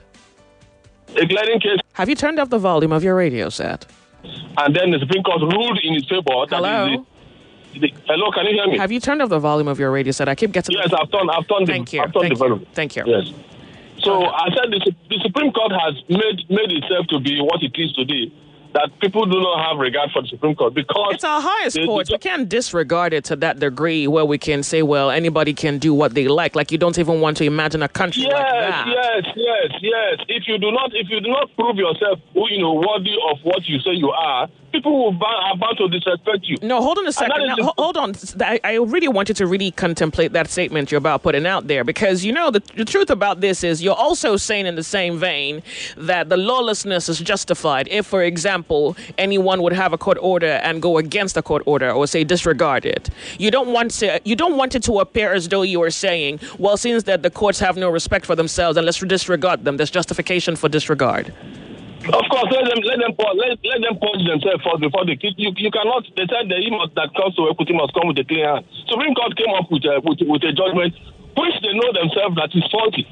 Speaker 15: A glaring case.
Speaker 1: Have you turned up the volume of your radio set?
Speaker 15: And then the Supreme Court ruled in its favor. That
Speaker 1: Hello?
Speaker 15: Is the, the, hello, can you hear me?
Speaker 1: Have you turned up the volume of your radio set? I keep getting...
Speaker 15: Yes, I've turned, I've turned
Speaker 1: Thank
Speaker 15: the,
Speaker 1: you.
Speaker 15: I've turned
Speaker 1: Thank
Speaker 15: the volume.
Speaker 1: you. Thank you.
Speaker 15: Yes. So I said the, the Supreme Court has made, made itself to be what it is today. That people do not have regard for the Supreme Court because...
Speaker 1: It's our highest
Speaker 15: they,
Speaker 1: court. We can't disregard it to that degree where we can say, well, anybody can do what they like. Like you don't even want to imagine a country
Speaker 15: yes,
Speaker 1: like that.
Speaker 15: Yes, yes, yes. If you do not, if you do not prove yourself, you know, worthy of what you say you are, people will ban, are bound to disrespect you.
Speaker 1: No, hold on a second. Now,
Speaker 15: the,
Speaker 1: hold on. I, I really want you to really contemplate that statement you're about putting out there because, you know, the, the truth about this is you're also saying in the same vein that the lawlessness is justified if, for example, anyone would have a court order and go against a court order or say disregard it. You don't want to. You don't want it to appear as though you are saying, well, since that the courts have no respect for themselves and let's disregard them. There's justification for disregard.
Speaker 15: Of course, let them let them let, let them purge themselves first before they keep you. You cannot. They said the must that comes to equity must come with a clean hand. Supreme Court came up with a, with, with a judgment which they know themselves that is faulty.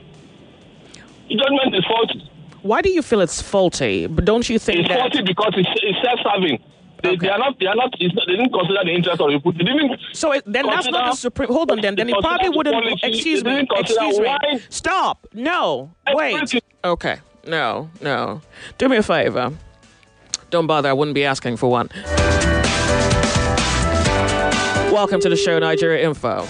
Speaker 15: The judgment is faulty.
Speaker 1: Why do you feel it's faulty? But don't you think
Speaker 15: it's
Speaker 1: that...
Speaker 15: faulty because it's, it's self-serving. They, okay. they are not. They are not. It's not. They didn't consider the interest of the people. They didn't.
Speaker 1: So it, then that's not the supreme. Hold on. Then then he probably wouldn't.
Speaker 15: Policy.
Speaker 1: Excuse me. Excuse me. Why. Stop. No. Wait. Okay. No. No. Do me a favor. Don't bother. I wouldn't be asking for one. Welcome to the show, Nigeria Info.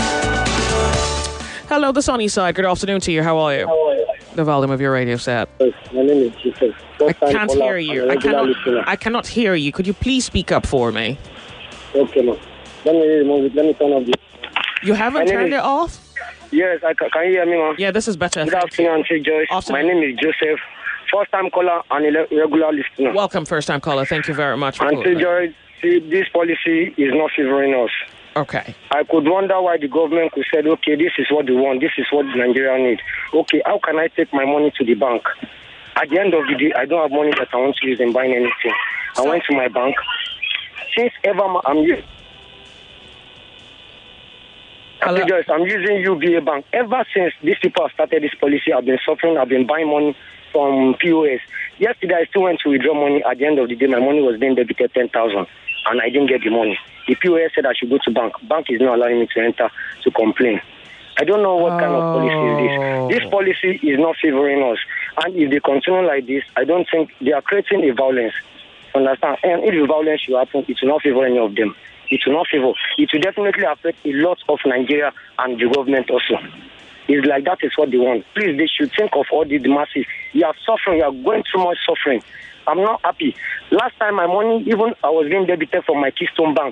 Speaker 1: Hello, the sunny side. Good afternoon to you. How are you?
Speaker 16: How are you?
Speaker 1: The volume of your radio set.
Speaker 16: My name is Joseph.
Speaker 1: I can't hear you. I cannot, I cannot hear you. Could you please speak up for me?
Speaker 16: Okay, ma'am. Let me remove it. Let me turn off this.
Speaker 1: You haven't turned
Speaker 16: is,
Speaker 1: it off?
Speaker 16: Yes, I can. Can you hear me, ma'am?
Speaker 1: Yeah, this is better.
Speaker 16: Good afternoon, Auntie Joyce.
Speaker 1: Afternoon.
Speaker 16: My name is Joseph. First time caller and a regular listener.
Speaker 1: Welcome, first time caller. Thank you very much. For
Speaker 16: Auntie Joyce, see, this policy is not favoring us.
Speaker 1: Okay.
Speaker 16: I could wonder why the government could say, okay, this is what they want, this is what Nigeria needs. Okay, how can I take my money to the bank? At the end of the day, I don't have money that I want to use in buying anything. So, I went to my bank. Since ever I'm using, I'm using U B A Bank. Ever since these people have started this policy, I've been suffering. I've been buying money from P O S. Yesterday, I still went to withdraw money. At the end of the day, my money was being debited ten thousand, and I didn't get the money. The P O S said I should go to bank. Bank is not allowing me to enter to complain. I don't know what oh. kind of policy is this. This policy is not favoring us. And if they continue like this, I don't think they are creating a violence. Understand? And if the violence should happen, it will not favor any of them. It will not favor. It will definitely affect a lot of Nigeria and the government also. It's like that is what they want. Please, they should think of all the masses. You are suffering. You are going through much suffering. I'm not happy. Last time my money, even I was being debited from my Keystone Bank.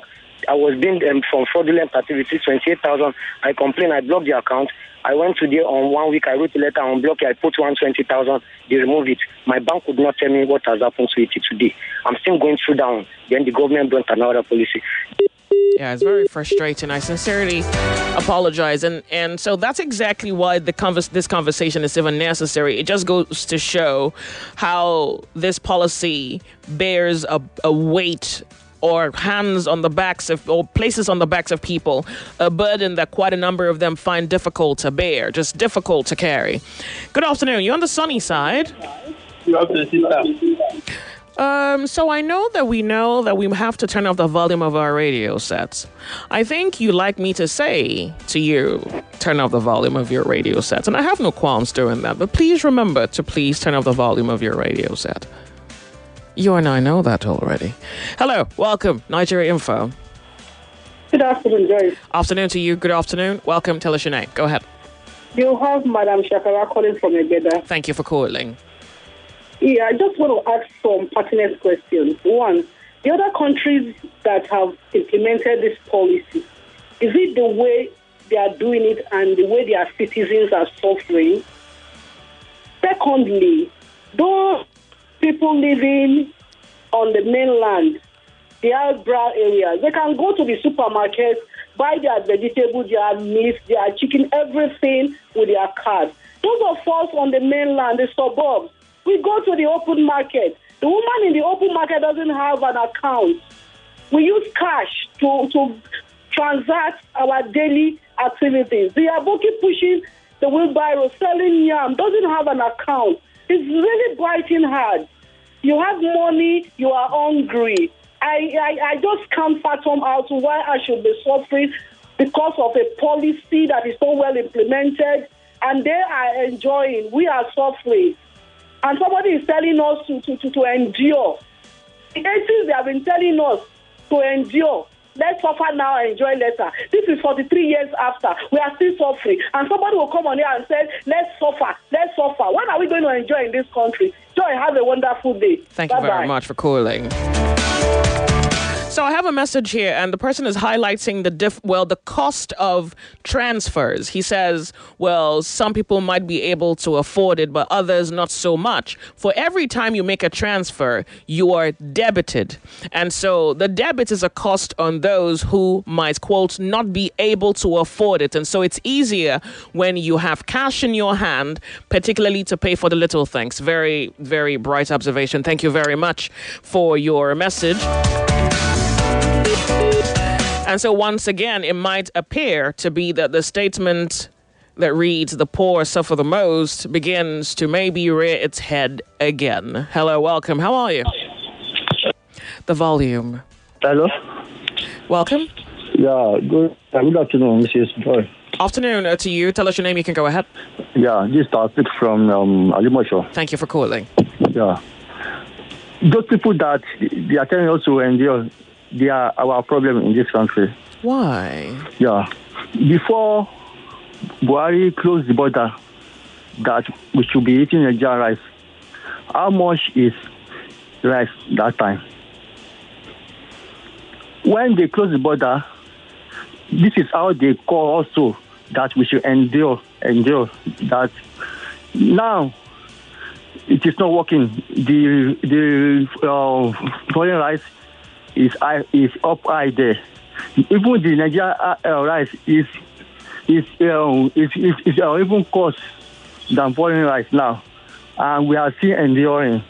Speaker 16: I was being um, from fraudulent activities, twenty-eight thousand. I complained, I blocked the account. I went to there on one week, I wrote a letter on block, I put one hundred twenty thousand, they removed it. My bank could not tell me what has happened to it today. I'm still going through down. Then the government brought another policy.
Speaker 1: Yeah, it's very frustrating. I sincerely apologize. And and so that's exactly why the convers- this conversation is even necessary. It just goes to show how this policy bears a, a weight or hands on the backs of, or places on the backs of people, a burden that quite a number of them find difficult to bear, just difficult to carry. Good afternoon. You're on the sunny side.
Speaker 17: Good afternoon.
Speaker 1: Um, so I know that we know that we have to turn off the volume of our radio sets. I think you like me to say to you, turn off the volume of your radio sets. And I have no qualms doing that, but please remember to please turn off the volume of your radio set. You and I know that already. Hello, welcome, Nigeria Info.
Speaker 18: Good afternoon, Joyce.
Speaker 1: Afternoon to you, good afternoon. Welcome, tell us your name. Go ahead.
Speaker 18: You have Madam Shakara calling from Ebeda.
Speaker 1: Thank you for calling.
Speaker 18: Yeah, I just want to ask some pertinent questions. One, the other countries that have implemented this policy, is it the way they are doing it and the way their citizens are suffering? Secondly, those people living on the mainland, the Albra areas, they can go to the supermarket, buy their vegetables, their meat, their chicken, everything with their card. Those of us on the mainland, the suburbs, we go to the open market. The woman in the open market doesn't have an account. We use cash to, to transact our daily activities. The aboki pushing the wheelbarrow, selling yam, doesn't have an account. It's really biting hard. You have money, you are hungry. I, I, I just can't fathom out why I should be suffering because of a policy that is so well implemented, and they are enjoying. We are suffering. And somebody is telling us to, to, to, to endure. The eighties, they have been telling us to endure. Let's suffer now, enjoy later. This is forty-three years after. We are still suffering. And somebody will come on here and say, let's suffer, let's suffer. When are we going to enjoy in this country? Joy, have a wonderful day.
Speaker 1: Thank
Speaker 18: Bye-bye.
Speaker 1: you very much for calling. So I have a message here, and the person is highlighting the diff- well, the cost of transfers. He says, well, some people might be able to afford it, but others not so much. For every time you make a transfer, you are debited. And so the debit is a cost on those who might, quote, not be able to afford it. And so it's easier when you have cash in your hand, particularly to pay for the little things. Very, very bright observation. Thank you very much for your message. And so once again, it might appear to be that the statement that reads, the poor suffer the most, begins to maybe rear its head again. Hello, welcome. How are you? The volume.
Speaker 19: Hello.
Speaker 1: Welcome.
Speaker 19: Yeah, good, uh, good afternoon, Missus Joy.
Speaker 1: Afternoon uh, to you. Tell us your name. You can go ahead.
Speaker 19: Yeah, this is Taufik from um, Alimosho.
Speaker 1: Thank you for calling.
Speaker 19: Yeah. Those people that they are telling us to endure, they are our problem in this country.
Speaker 1: Why?
Speaker 19: Yeah. Before Buhari closed the border, that we should be eating a jar rice. How much is rice that time? When they closed the border, this is how they call also that we should endure, endure. That now it is not working. The the uh, foreign rice is high, is up high there. Even the Nigerian uh, rice is is uh, is is, is uh, even cost than foreign rice now, and we are still enduring.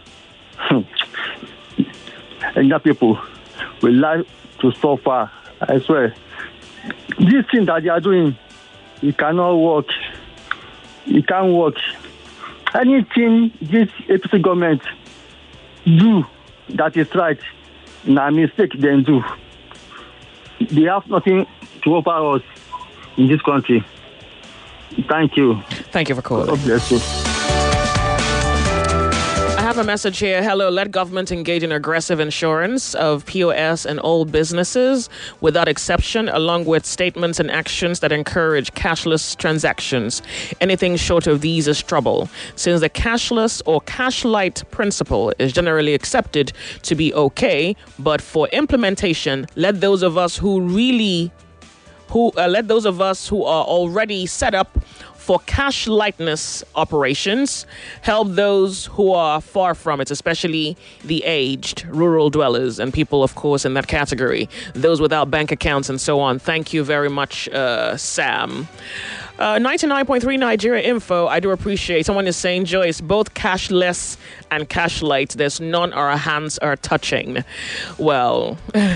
Speaker 19: And that people will like to suffer. I swear, this thing that they are doing, it cannot work. It can't work. Anything this A P C government do that is right, na mistake they do. They have nothing to offer us in this country. Thank you.
Speaker 1: Thank you for calling.
Speaker 19: God bless you.
Speaker 1: I have a message here. Hello, let government engage in aggressive insurance of P O S and all businesses without exception, along with statements and actions that encourage cashless transactions. Anything short of these is trouble, since the cashless or cash light principle is generally accepted to be okay, but for implementation, let those of us who really, who uh, let those of us who are already set up for cash lightness operations help those who are far from it, especially the aged, rural dwellers, and people, of course, in that category, those without bank accounts and so on. Thank you very much, uh, Sam. Uh, ninety-nine point three Nigeria Info, I do appreciate. Someone is saying, Joyce, both cashless and cash light, there's none our hands are touching. Well,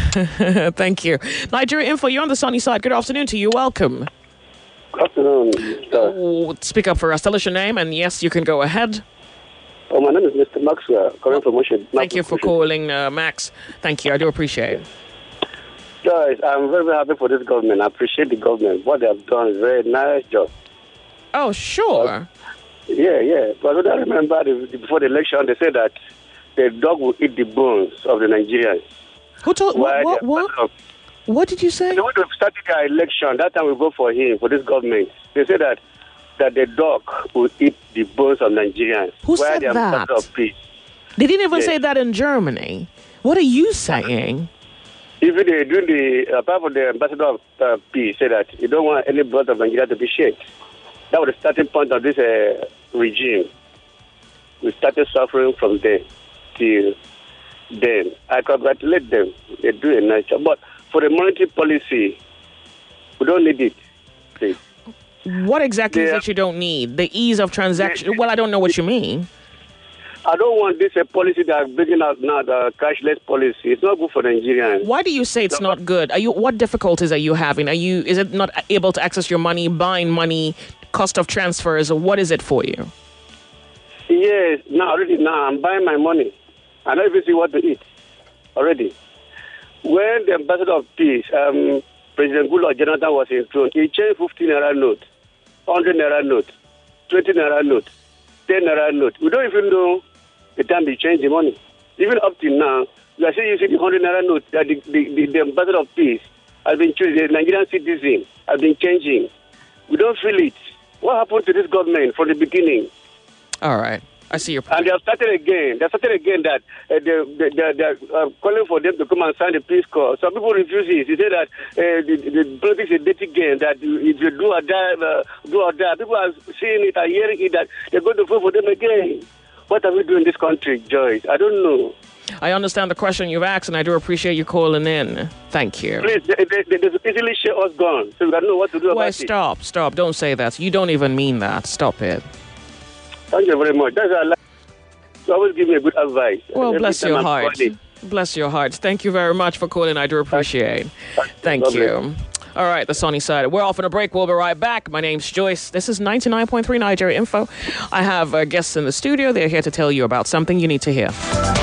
Speaker 1: thank you. Nigeria Info, you're on the sunny side. Good afternoon to you. Welcome.
Speaker 20: Good afternoon, sir.
Speaker 1: Oh, speak up for us. Tell us your name, and yes, you can go ahead.
Speaker 20: Oh, my name is Mister Maxwell, calling from Ocean.
Speaker 1: Thank you for calling, uh, Max. Thank you. I do appreciate it.
Speaker 20: Guys, I'm very, very happy for this government. I appreciate the government. What they have done is a very nice job.
Speaker 1: Oh, sure.
Speaker 20: Uh, yeah, yeah. But I remember the, before the election, they said that the dog will eat the bones of the Nigerians.
Speaker 1: Who told what? What? What? What did you say?
Speaker 20: The way they started their election, that time we go for him, for this government. They said that that the dog will eat the bones of Nigerians.
Speaker 1: Who said
Speaker 20: they
Speaker 1: that?
Speaker 20: Of peace.
Speaker 1: They didn't even
Speaker 20: yes.
Speaker 1: say that in Germany. What are you saying?
Speaker 20: Even they do the, apart from the ambassador of uh, peace, say that you don't want any blood of Nigeria to be shed. That was the starting point of this uh, regime. We started suffering from there till then. I congratulate them. They do a nice job. But for the monetary policy, we don't need it, please.
Speaker 1: What exactly
Speaker 20: they,
Speaker 1: is it you don't need? The ease of transaction? They, well, I don't know what you mean.
Speaker 20: I don't want this a policy that is bringing out now, the cashless policy. It's not good for Nigerians.
Speaker 1: Why do you say it's no, not good? Are you? What difficulties are you having? Are you? Is it not able to access your money, buying money, cost of transfers, or what is it for you?
Speaker 20: Yes, now already now I'm buying my money. I don't even see what to eat already. When the ambassador of peace, um, President Goodluck Jonathan was enthroned, he changed fifteen naira note, one hundred naira note, twenty naira note, ten naira note. We don't even know the time they change the money. Even up till now, we are still using the one hundred naira note that the, the, the, the ambassador of peace has been choosing. The Nigerian citizen has been changing. We don't feel it. What happened to this government from the beginning?
Speaker 1: All right. I see your point.
Speaker 20: And they have started again. They have started again that uh, they, they, they, they are uh, calling for them to come and sign the peace call. Some people refuse it. They say that uh, the, the politics is a dirty game, that if you do or die, uh, do or die. People are seeing it and hearing it, that they're going to vote for them again. What are we doing in this country, Joyce? I don't know.
Speaker 1: I understand the question you've asked, and I do appreciate you calling in. Thank you.
Speaker 20: Please, they, they, they, they easily share us gone, so we don't know what to do
Speaker 1: well,
Speaker 20: about
Speaker 1: stop,
Speaker 20: it.
Speaker 1: Stop, stop. Don't say that. You don't even mean that. Stop it.
Speaker 20: Thank you very much. That's our life. You always give me a good advice.
Speaker 1: Well,
Speaker 20: Every
Speaker 1: bless your
Speaker 20: I'm
Speaker 1: heart.
Speaker 20: calling.
Speaker 1: Bless your heart. Thank you very much for calling. I do appreciate. Thank, Thank you. All right, the sunny side. We're off on a break. We'll be right back. My name's Joyce. This is ninety-nine point three Nigeria Info. I have uh, guests in the studio. They're here to tell you about something you need to hear.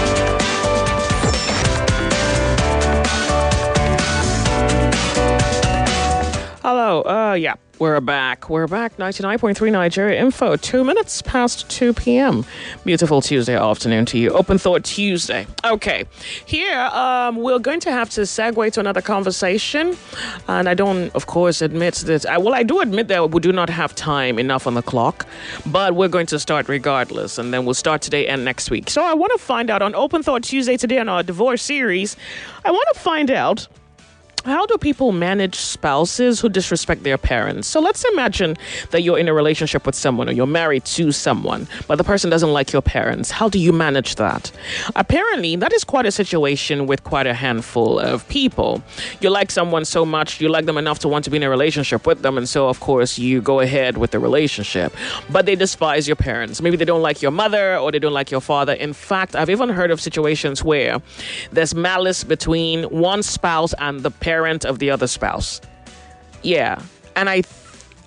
Speaker 1: Hello. Uh, yeah. We're back. We're back. ninety-nine point three Nigeria Info. Two minutes past two p.m. Beautiful Tuesday afternoon to you. Open Thought Tuesday. Okay. Here, um, we're going to have to segue to another conversation. And I don't, of course, admit that... I, well, I do admit that we do not have time enough on the clock. But we're going to start regardless. And then we'll start today and next week. So I want to find out on Open Thought Tuesday today on our divorce series, I want to find out, how do people manage spouses who disrespect their parents? So let's imagine that you're in a relationship with someone or you're married to someone, but the person doesn't like your parents. How do you manage that? Apparently, that is quite a situation with quite a handful of people. You like someone so much, you like them enough to want to be in a relationship with them, and so, of course, you go ahead with the relationship. But they despise your parents. Maybe they don't like your mother or they don't like your father. In fact, I've even heard of situations where there's malice between one spouse and the parent parent of the other spouse. Yeah. And I th-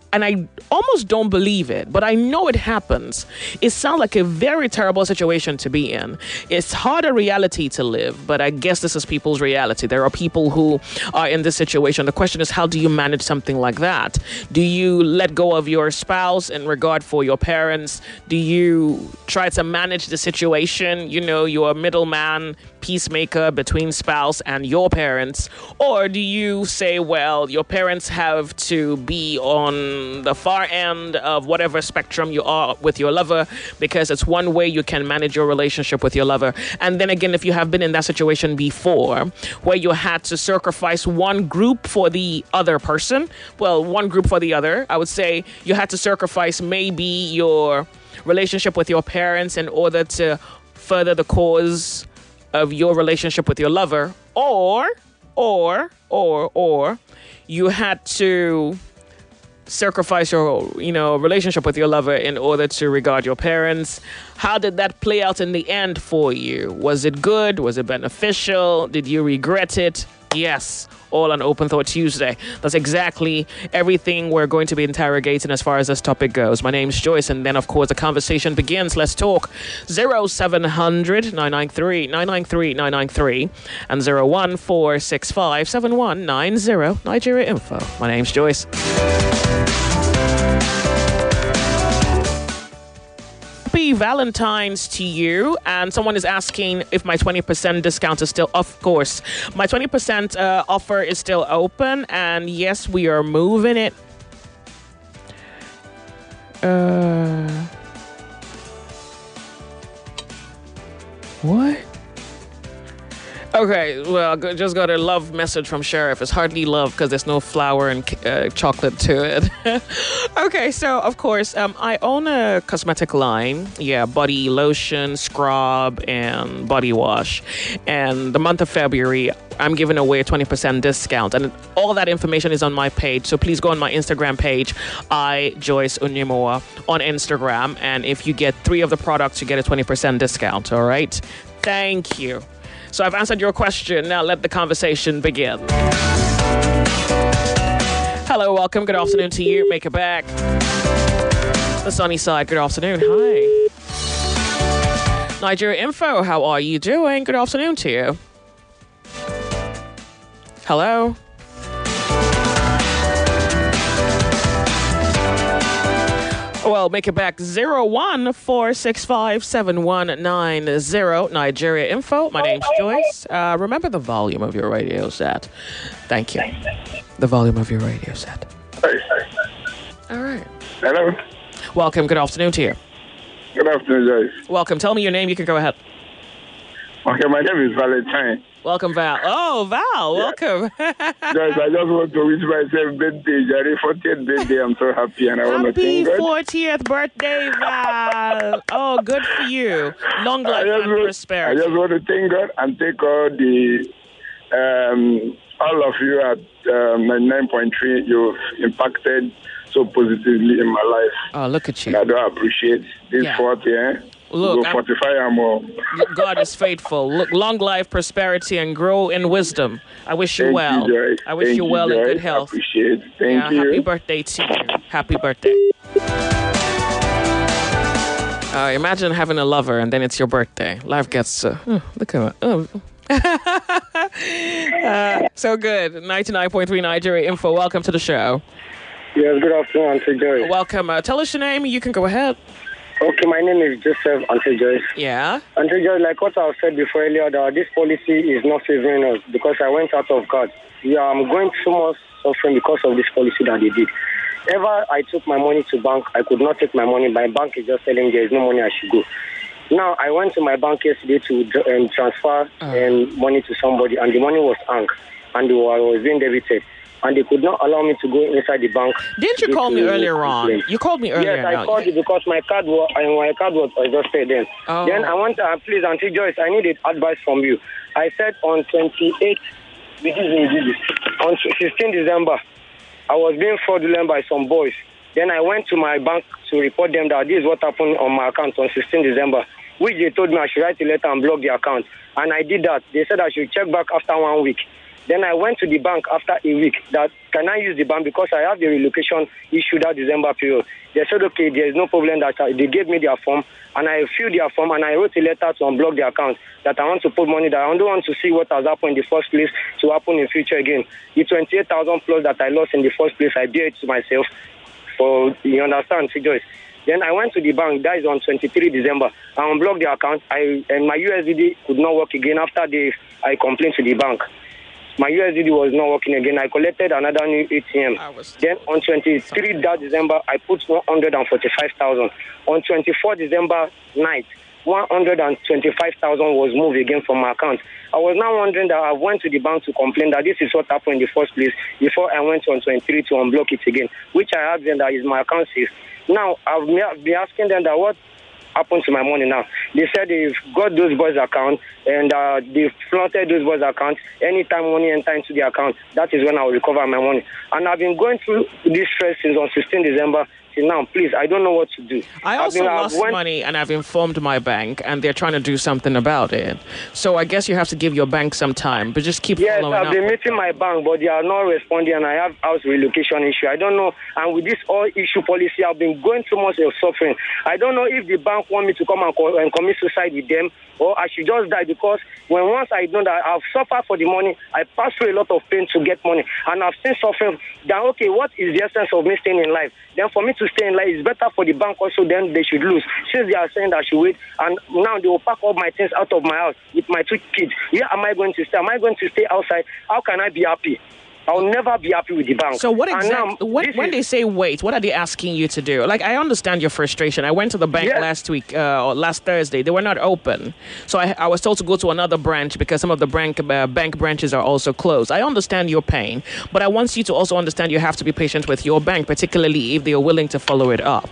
Speaker 1: and I almost don't believe it, but I know it happens. It sounds like a very terrible situation to be in. It's harder reality to live, but I guess this is people's reality. There are people who are in this situation. The question is, how do you manage something like that? Do you let go of your spouse in regard for your parents? Do you try to manage the situation? You know, you're a middleman, peacemaker between spouse and your parents. Or do you say, well, your parents have to be on the far end of whatever spectrum you are with your lover, because it's one way you can manage your relationship with your lover. And then again, if you have been in that situation before where you had to sacrifice one group for the other person, well, one group for the other, I would say you had to sacrifice maybe your relationship with your parents in order to further the cause of your relationship with your lover, or, or, or, or you had to sacrifice your, you know, relationship with your lover in order to regard your parents. How did that play out in the end for you? Was it good? Was it beneficial? Did you regret it? Yes. All on Open Thought Tuesday. That's exactly everything we're going to be interrogating as far as this topic goes. My name's Joyce, and then, of course, the conversation begins. Let's talk. zero seven hundred nine nine three nine nine three nine nine three and zero one four six five seven one nine zero. Nigeria Info. My name's Joyce. Happy Valentine's to you. And someone is asking if my twenty percent discount is still, of course, my twenty percent uh, offer is still open. And yes, we are moving it. Uh, what? Okay, well, just got a love message from Sheriff. It's hardly love because there's no flour and uh, chocolate to it. Okay, so, of course, um, I own a cosmetic line. Yeah, body lotion, scrub, and body wash. And the month of February, I'm giving away a twenty percent discount. And all that information is on my page. So please go on my Instagram page, I, Joyce Onyemoa, on Instagram. And if you get three of the products, you get a twenty percent discount, all right? Thank you. So I've answered your question. Now let the conversation begin. Hello, welcome. Good afternoon to you. Make it back. The sunny side. Good afternoon. Hi. Nigeria Info. How are you doing? Good afternoon to you. Hello. Well, make it back. zero one four six five seven one nine zero. Nigeria Info. My name's Joyce. Uh, remember the volume of your radio set. Thank you. The volume of your radio set. All right.
Speaker 21: Hello.
Speaker 1: Welcome. Good afternoon to you.
Speaker 21: Good afternoon, Joyce.
Speaker 1: Welcome. Tell me your name. You can go ahead.
Speaker 21: Okay, my name is Valentine.
Speaker 1: Welcome, Val. Oh, Val, welcome.
Speaker 21: Guys, I just want to wish myself birthday, Jerry, fortieth birthday. I'm so happy, and I want to thank God.
Speaker 1: Happy fortieth birthday, Val. Oh, good for you. Long life and
Speaker 21: want,
Speaker 1: prosperity.
Speaker 21: I just want to thank God and thank all the, um, all of you at um, ninety-nine point three. You've impacted so positively in my life.
Speaker 1: Oh, look at you.
Speaker 21: And I do appreciate this
Speaker 1: Yeah.
Speaker 21: forty, eh?
Speaker 1: Look,
Speaker 21: Go forty-five and more.
Speaker 1: God is faithful. Look, long life, prosperity, and grow in wisdom. I wish you
Speaker 21: Thank
Speaker 1: well.
Speaker 21: you, Joyce.
Speaker 1: I wish
Speaker 21: Thank
Speaker 1: you
Speaker 21: you,
Speaker 1: well and
Speaker 21: Joyce.
Speaker 1: good health.
Speaker 21: Appreciate it. Thank
Speaker 1: yeah,
Speaker 21: you.
Speaker 1: Happy birthday to you. Happy birthday. Uh, imagine having a lover and then it's your birthday. Life gets uh, oh, look at it. Oh. uh, so good. ninety-nine point three Nigeria Info. Welcome to the show.
Speaker 16: Yes, good afternoon, Auntie Joyce.
Speaker 1: Welcome. Uh, tell us your name. You can go ahead.
Speaker 16: Okay, my name is Joseph, Auntie Joyce.
Speaker 1: Yeah.
Speaker 16: Auntie Joyce, like what I've said before earlier, that this policy is not favoring us because I went out of God. Yeah, I'm going through much suffering because of this policy that they did. Ever I took my money to bank, I could not take my money. My bank is just telling me there is no money, I should go. Now, I went to my bank yesterday to um, transfer um, money to somebody, and the money was hung, and it was being debited. And they could not allow me to go inside the bank.
Speaker 1: Didn't you call me earlier on? You called me earlier.
Speaker 16: Yes, I
Speaker 1: now.
Speaker 16: called you because my card was uh, my card was adjusted then.
Speaker 1: Oh.
Speaker 16: Then I want, uh, please, Auntie Joyce, I need advice from you. I said on twenty-eighth, on fifteenth December, I was being fraudulent by some boys. Then I went to my bank to report them that this is what happened on my account on sixteenth December, which they told me I should write a letter and block the account. And I did that. They said I should check back after one week. Then I went to the bank after a week that can I use the bank because I have the relocation issue that December period. They said, okay, there is no problem. That I, they gave me their form and I filled their form and I wrote a letter to unblock the account that I want to put money that I don't want to see what has happened in the first place to happen in future again. The twenty-eight thousand plus that I lost in the first place, I bear it to myself. For you understand, see, Joyce. Then I went to the bank. That is on twenty-third December. I unblocked the account. I and my U S D D could not work again after the I complained to the bank. My U S D D was not working again. I collected another new A T M. Then on twenty-third that December, I put one hundred forty-five thousand. On twenty-fourth December night, one hundred twenty-five thousand was moved again from my account. I was now wondering that I went to the bank to complain that this is what happened in the first place before I went on twenty-three to unblock it again, which I asked them that is my account safe. Now, I've been asking them that what happened to my money now. They said they've got those boys' account and uh, they've flaunted those boys' accounts. Anytime money enter into the account, that is when I will recover my money. And I've been going through this stress since on sixteenth December. Now, please, I don't know what to do.
Speaker 1: I also
Speaker 16: been,
Speaker 1: lost
Speaker 16: went...
Speaker 1: money and I've informed my bank and they're trying to do something about it. So I guess you have to give your bank some time, but just keep
Speaker 16: yes,
Speaker 1: following up.
Speaker 16: Yes, I've been meeting my bank, but they are not responding and I have house relocation issue. I don't know. And with this all issue policy, I've been going through much of suffering. I don't know if the bank want me to come and, co- and commit suicide with them or I should just die because when once I know that I've suffered for the money, I pass through a lot of pain to get money. And I've seen suffering. Then, okay, what is the essence of me staying in life? Then for me to stay in life, it's better for the bank also, then they should lose. Since they are saying that I should wait, and now they will pack all my things out of my house with my two kids. Where am I going to stay? Am I going to stay outside? How can I be happy? I'll never be happy with the bank.
Speaker 1: So what exactly, when, when
Speaker 16: is,
Speaker 1: they say wait, what are they asking you to do? Like, I understand your frustration. I went to the bank
Speaker 16: yes.
Speaker 1: last week, uh, or last Thursday. They were not open. So I, I was told to go to another branch because some of the bank, uh, bank branches are also closed. I understand your pain, but I want you to also understand you have to be patient with your bank, particularly if they are willing to follow it up.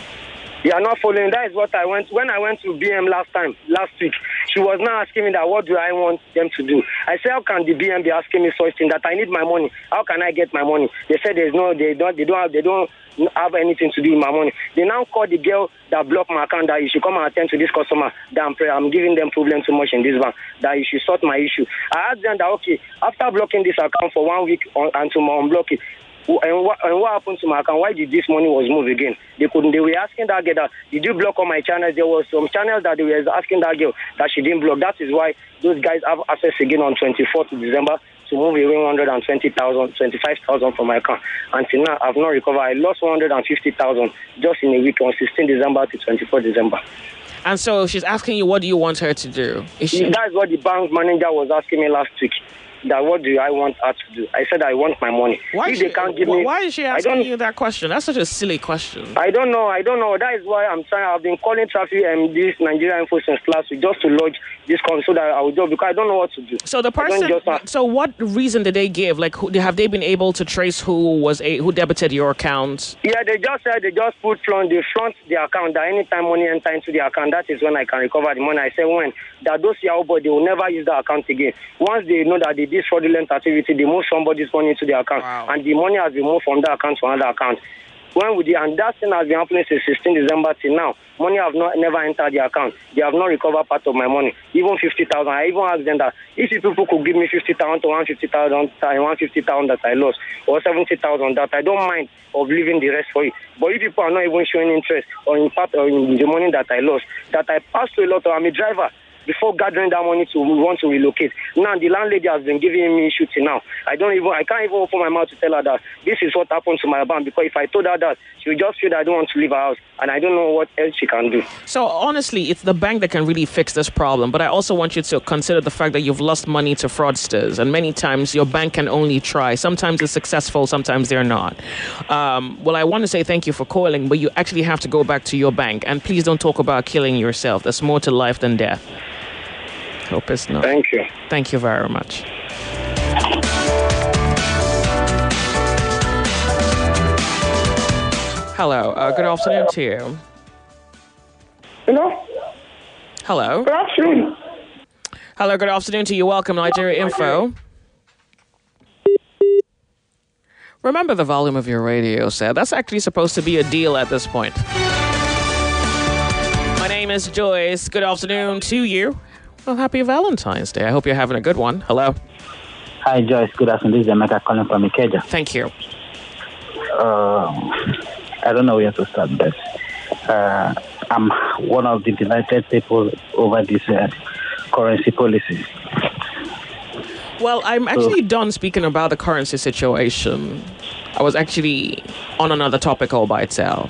Speaker 16: You are not following. That is what I went. When I went to B M last time, last week, she was now asking me that what do I want them to do. I said, how can the B M be asking me such thing that I need my money? How can I get my money? They said there's no, they don't, they don't have, they don't have anything to do with my money. They now call the girl that blocked my account that you should come and attend to this customer. That I'm, I'm giving them problem too much in this bank. That you should sort my issue. I asked them that okay, after blocking this account for one week on, and to unblock it. And what, and what happened to my account? Why did this money was moved again? They couldn't. They were asking that girl that did you block all my channels? There was some channels that they were asking that girl that she didn't block. That is why those guys have access again on twenty-fourth of December to move away one hundred twenty thousand, twenty-five thousand from my account. Until now, I've not recovered. I lost one hundred fifty thousand just in a week on sixteenth December to twenty-fourth December.
Speaker 1: And so she's asking you, what do you want her to do? Is she...
Speaker 16: That's what the bank manager was asking me last week. That what do I want her to do? I said I want my money.
Speaker 1: Why,
Speaker 16: if
Speaker 1: she,
Speaker 16: they can't give me,
Speaker 1: why is she asking you that question? That's such a silly question.
Speaker 16: I don't know. I don't know. That is why I'm trying. I've been calling traffic and this Nigeria Info since last week just to lodge this call so that I will do because I don't know what to do.
Speaker 1: So the person. Just, so what reason did they give? Like, who, have they been able to trace who was a who debited your account?
Speaker 16: Yeah, they just said they just put front they front the account that anytime money enter into the account, that is when I can recover the money. I said when that those Yahoo boys they will never use the account again. Once they know that they did fraudulent activity. They move somebody's money into the account, wow. and the money has been moved from that account to another account. When we did, and that thing has been happening since sixteenth December till now. Money have not never entered the account. They have not recovered part of my money, even fifty thousand. I even asked them that if people could give me fifty thousand to one fifty thousand, one fifty thousand that I lost, or seventy thousand that I don't mind of leaving the rest for you. But if people are not even showing interest or in part or in the money that I lost, that I passed through a lot of, I'm a driver. Before gathering that money to we want to relocate. Now the landlady has been giving me issues now. I don't even I can't even open my mouth to tell her that this is what happened to my bank because if I told her that she would just feel that I don't want to leave her house and I don't know what else she can do.
Speaker 1: So honestly, it's the bank that can really fix this problem. But I also want you to consider the fact that you've lost money to fraudsters, and many times your bank can only try. Sometimes it's successful, sometimes they're not. Um, well, I want to say thank you for calling, but you actually have to go back to your bank, and please don't talk about killing yourself. There's more to life than death. Hope it's not.
Speaker 16: Thank you.
Speaker 1: Thank you very much. Hello. Uh, good afternoon to you.
Speaker 3: Hello.
Speaker 1: Hello.
Speaker 3: Good afternoon.
Speaker 1: Hello. Good afternoon to you. Welcome, Nigeria Info. Remember the volume of your radio set. That's actually supposed to be a deal at this point. My name is Joyce. Good afternoon to you. Well, happy Valentine's Day. I hope you're having a good one. Hello.
Speaker 3: Hi, Joyce. Good afternoon. This is Emeka calling from Ikeja.
Speaker 1: Thank you.
Speaker 3: Uh, I don't know where to start, but uh, I'm one of the delighted people over this uh, currency policy.
Speaker 1: Well, I'm actually done speaking about the currency situation. I was actually on another topic all by itself.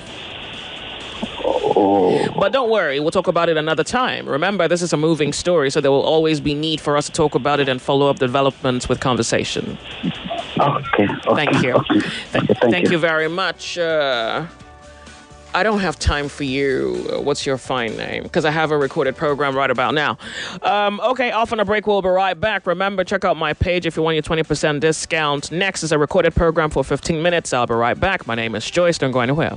Speaker 3: Oh.
Speaker 1: But don't worry, we'll talk about it another time. Remember, this is a moving story, so there will always be need for us to talk about it and follow up developments with conversation.
Speaker 3: Okay. okay
Speaker 1: thank you.
Speaker 3: Okay.
Speaker 1: Th-
Speaker 3: okay, thank,
Speaker 1: thank
Speaker 3: you.
Speaker 1: you very much. Uh, I don't have time for you. Uh, what's your fine name? Because I have a recorded program right about now. Um, okay, off on a break. We'll be right back. Remember, check out my page if you want your twenty percent discount. Next is a recorded program for fifteen minutes. I'll be right back. My name is Joyce. Don't go anywhere.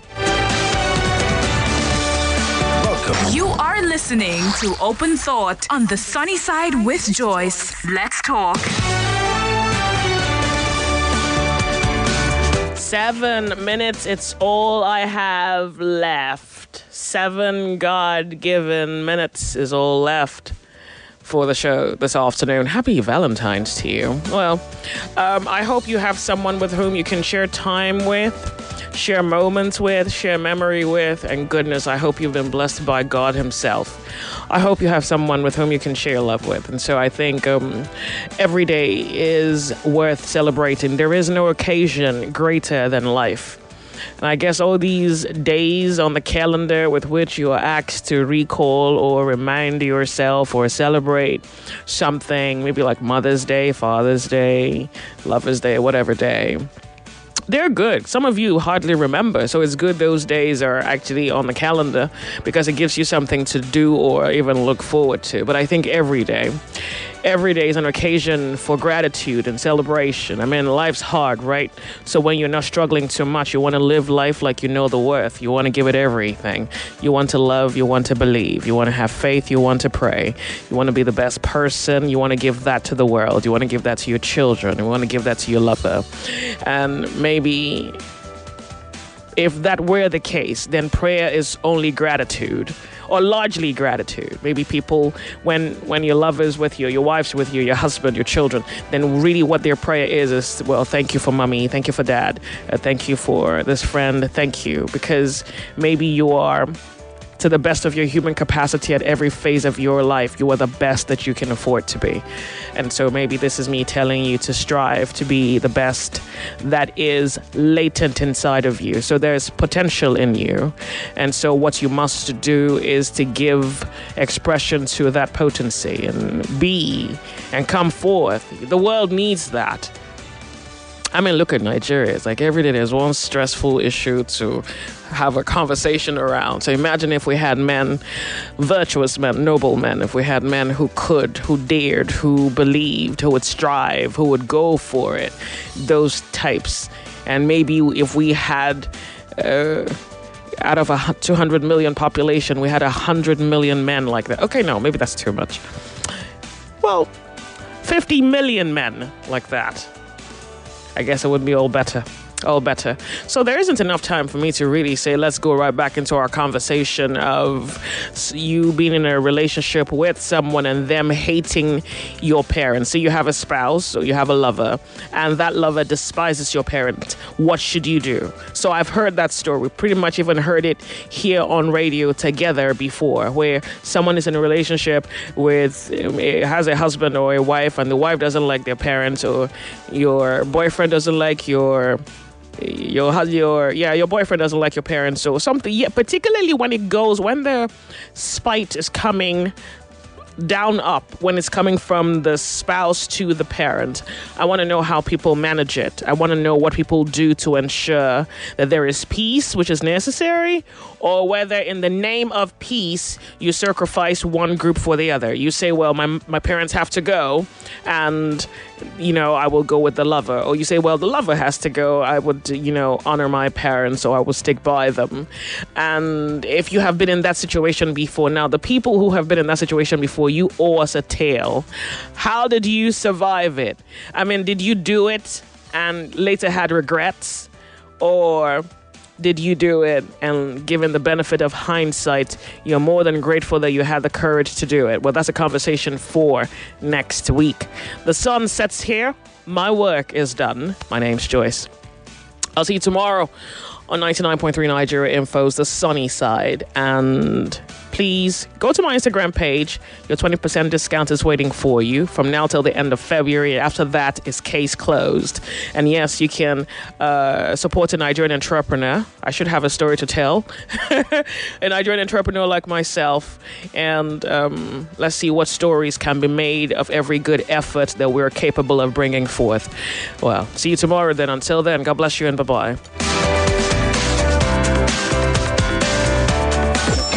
Speaker 22: You are listening to Open Thought on the Sunny Side with Joyce. Let's talk.
Speaker 1: Seven minutes, it's all I have left. Seven God-given minutes is all left for the show this afternoon. Happy Valentine's to you. Well, um, I hope you have someone with whom you can share time with, share moments with, share memory with, and goodness, I hope you've been blessed by God himself. I hope you have someone with whom you can share love with. And so I think um, every day is worth celebrating. There is no occasion greater than life. And I guess all these days on the calendar with which you are asked to recall or remind yourself or celebrate something, maybe like Mother's Day, Father's Day, Lover's Day, whatever day, they're good. Some of you hardly remember, so it's good those days are actually on the calendar because it gives you something to do or even look forward to. But I think every day, every day is an occasion for gratitude and celebration. I mean, life's hard, right? So when you're not struggling too much, you want to live life like you know the worth. You want to give it everything. You want to love, you want to believe, you want to have faith, you want to pray. You want to be the best person. You want to give that to the world. You want to give that to your children. You want to give that to your lover. And maybe Maybe if that were the case, then prayer is only gratitude or largely gratitude. Maybe people, when when your lover's with you, your wife's with you, your husband, your children, then really what their prayer is is, well, thank you for mommy, thank you for dad, uh, thank you for this friend, thank you. Because maybe you are, to the best of your human capacity at every phase of your life, you are the best that you can afford to be. And so maybe this is me telling you to strive to be the best that is latent inside of you. So there's potential in you. And so what you must do is to give expression to that potency and be and come forth. The world needs that. I mean, look at Nigeria. It's like every day there's one stressful issue to have a conversation around. So imagine if we had men, virtuous men, noble men, if we had men who could, who dared, who believed, who would strive, who would go for it, those types. And maybe if we had, uh, out of a two hundred million population, we had one hundred million men like that. Okay, no, maybe that's too much. Well, fifty million men like that. I guess it would be all better. All better. So there isn't enough time for me to really say, let's go right back into our conversation of you being in a relationship with someone and them hating your parents. So you have a spouse or you have a lover and that lover despises your parent. What should you do? So I've heard that story. We pretty much even heard it here on radio together before, where someone is in a relationship with, has a husband or a wife, and the wife doesn't like their parents, or your boyfriend doesn't like your Your your yeah your boyfriend doesn't like your parents or something. Yeah, particularly when it goes when the spite is coming down up, when it's coming from the spouse to the parent. I want to know how people manage it. I want to know what people do to ensure that there is peace, which is necessary, or whether in the name of peace you sacrifice one group for the other. You say, well, my my parents have to go, and you know, I will go with the lover. Or you say, well, the lover has to go, I would, you know, honor my parents, or I will stick by them. And if you have been in that situation before, now the people who have been in that situation before, you owe us a tale. How did you survive it? I mean, did you do it and later had regrets? Or did you do it? And given the benefit of hindsight, you're more than grateful that you had the courage to do it. Well, that's a conversation for next week. The sun sets here. My work is done. My name's Joyce. I'll see you tomorrow on ninety-nine point three Nigeria Info's The Sunny Side. And please go to my Instagram page. Your twenty percent discount is waiting for you from now till the end of February. After that is case closed. And yes, you can uh, support a Nigerian entrepreneur. I should have a story to tell. A Nigerian entrepreneur like myself. And um, let's see what stories can be made of every good effort that we're capable of bringing forth. Well, see you tomorrow then. Until then, God bless you and bye-bye.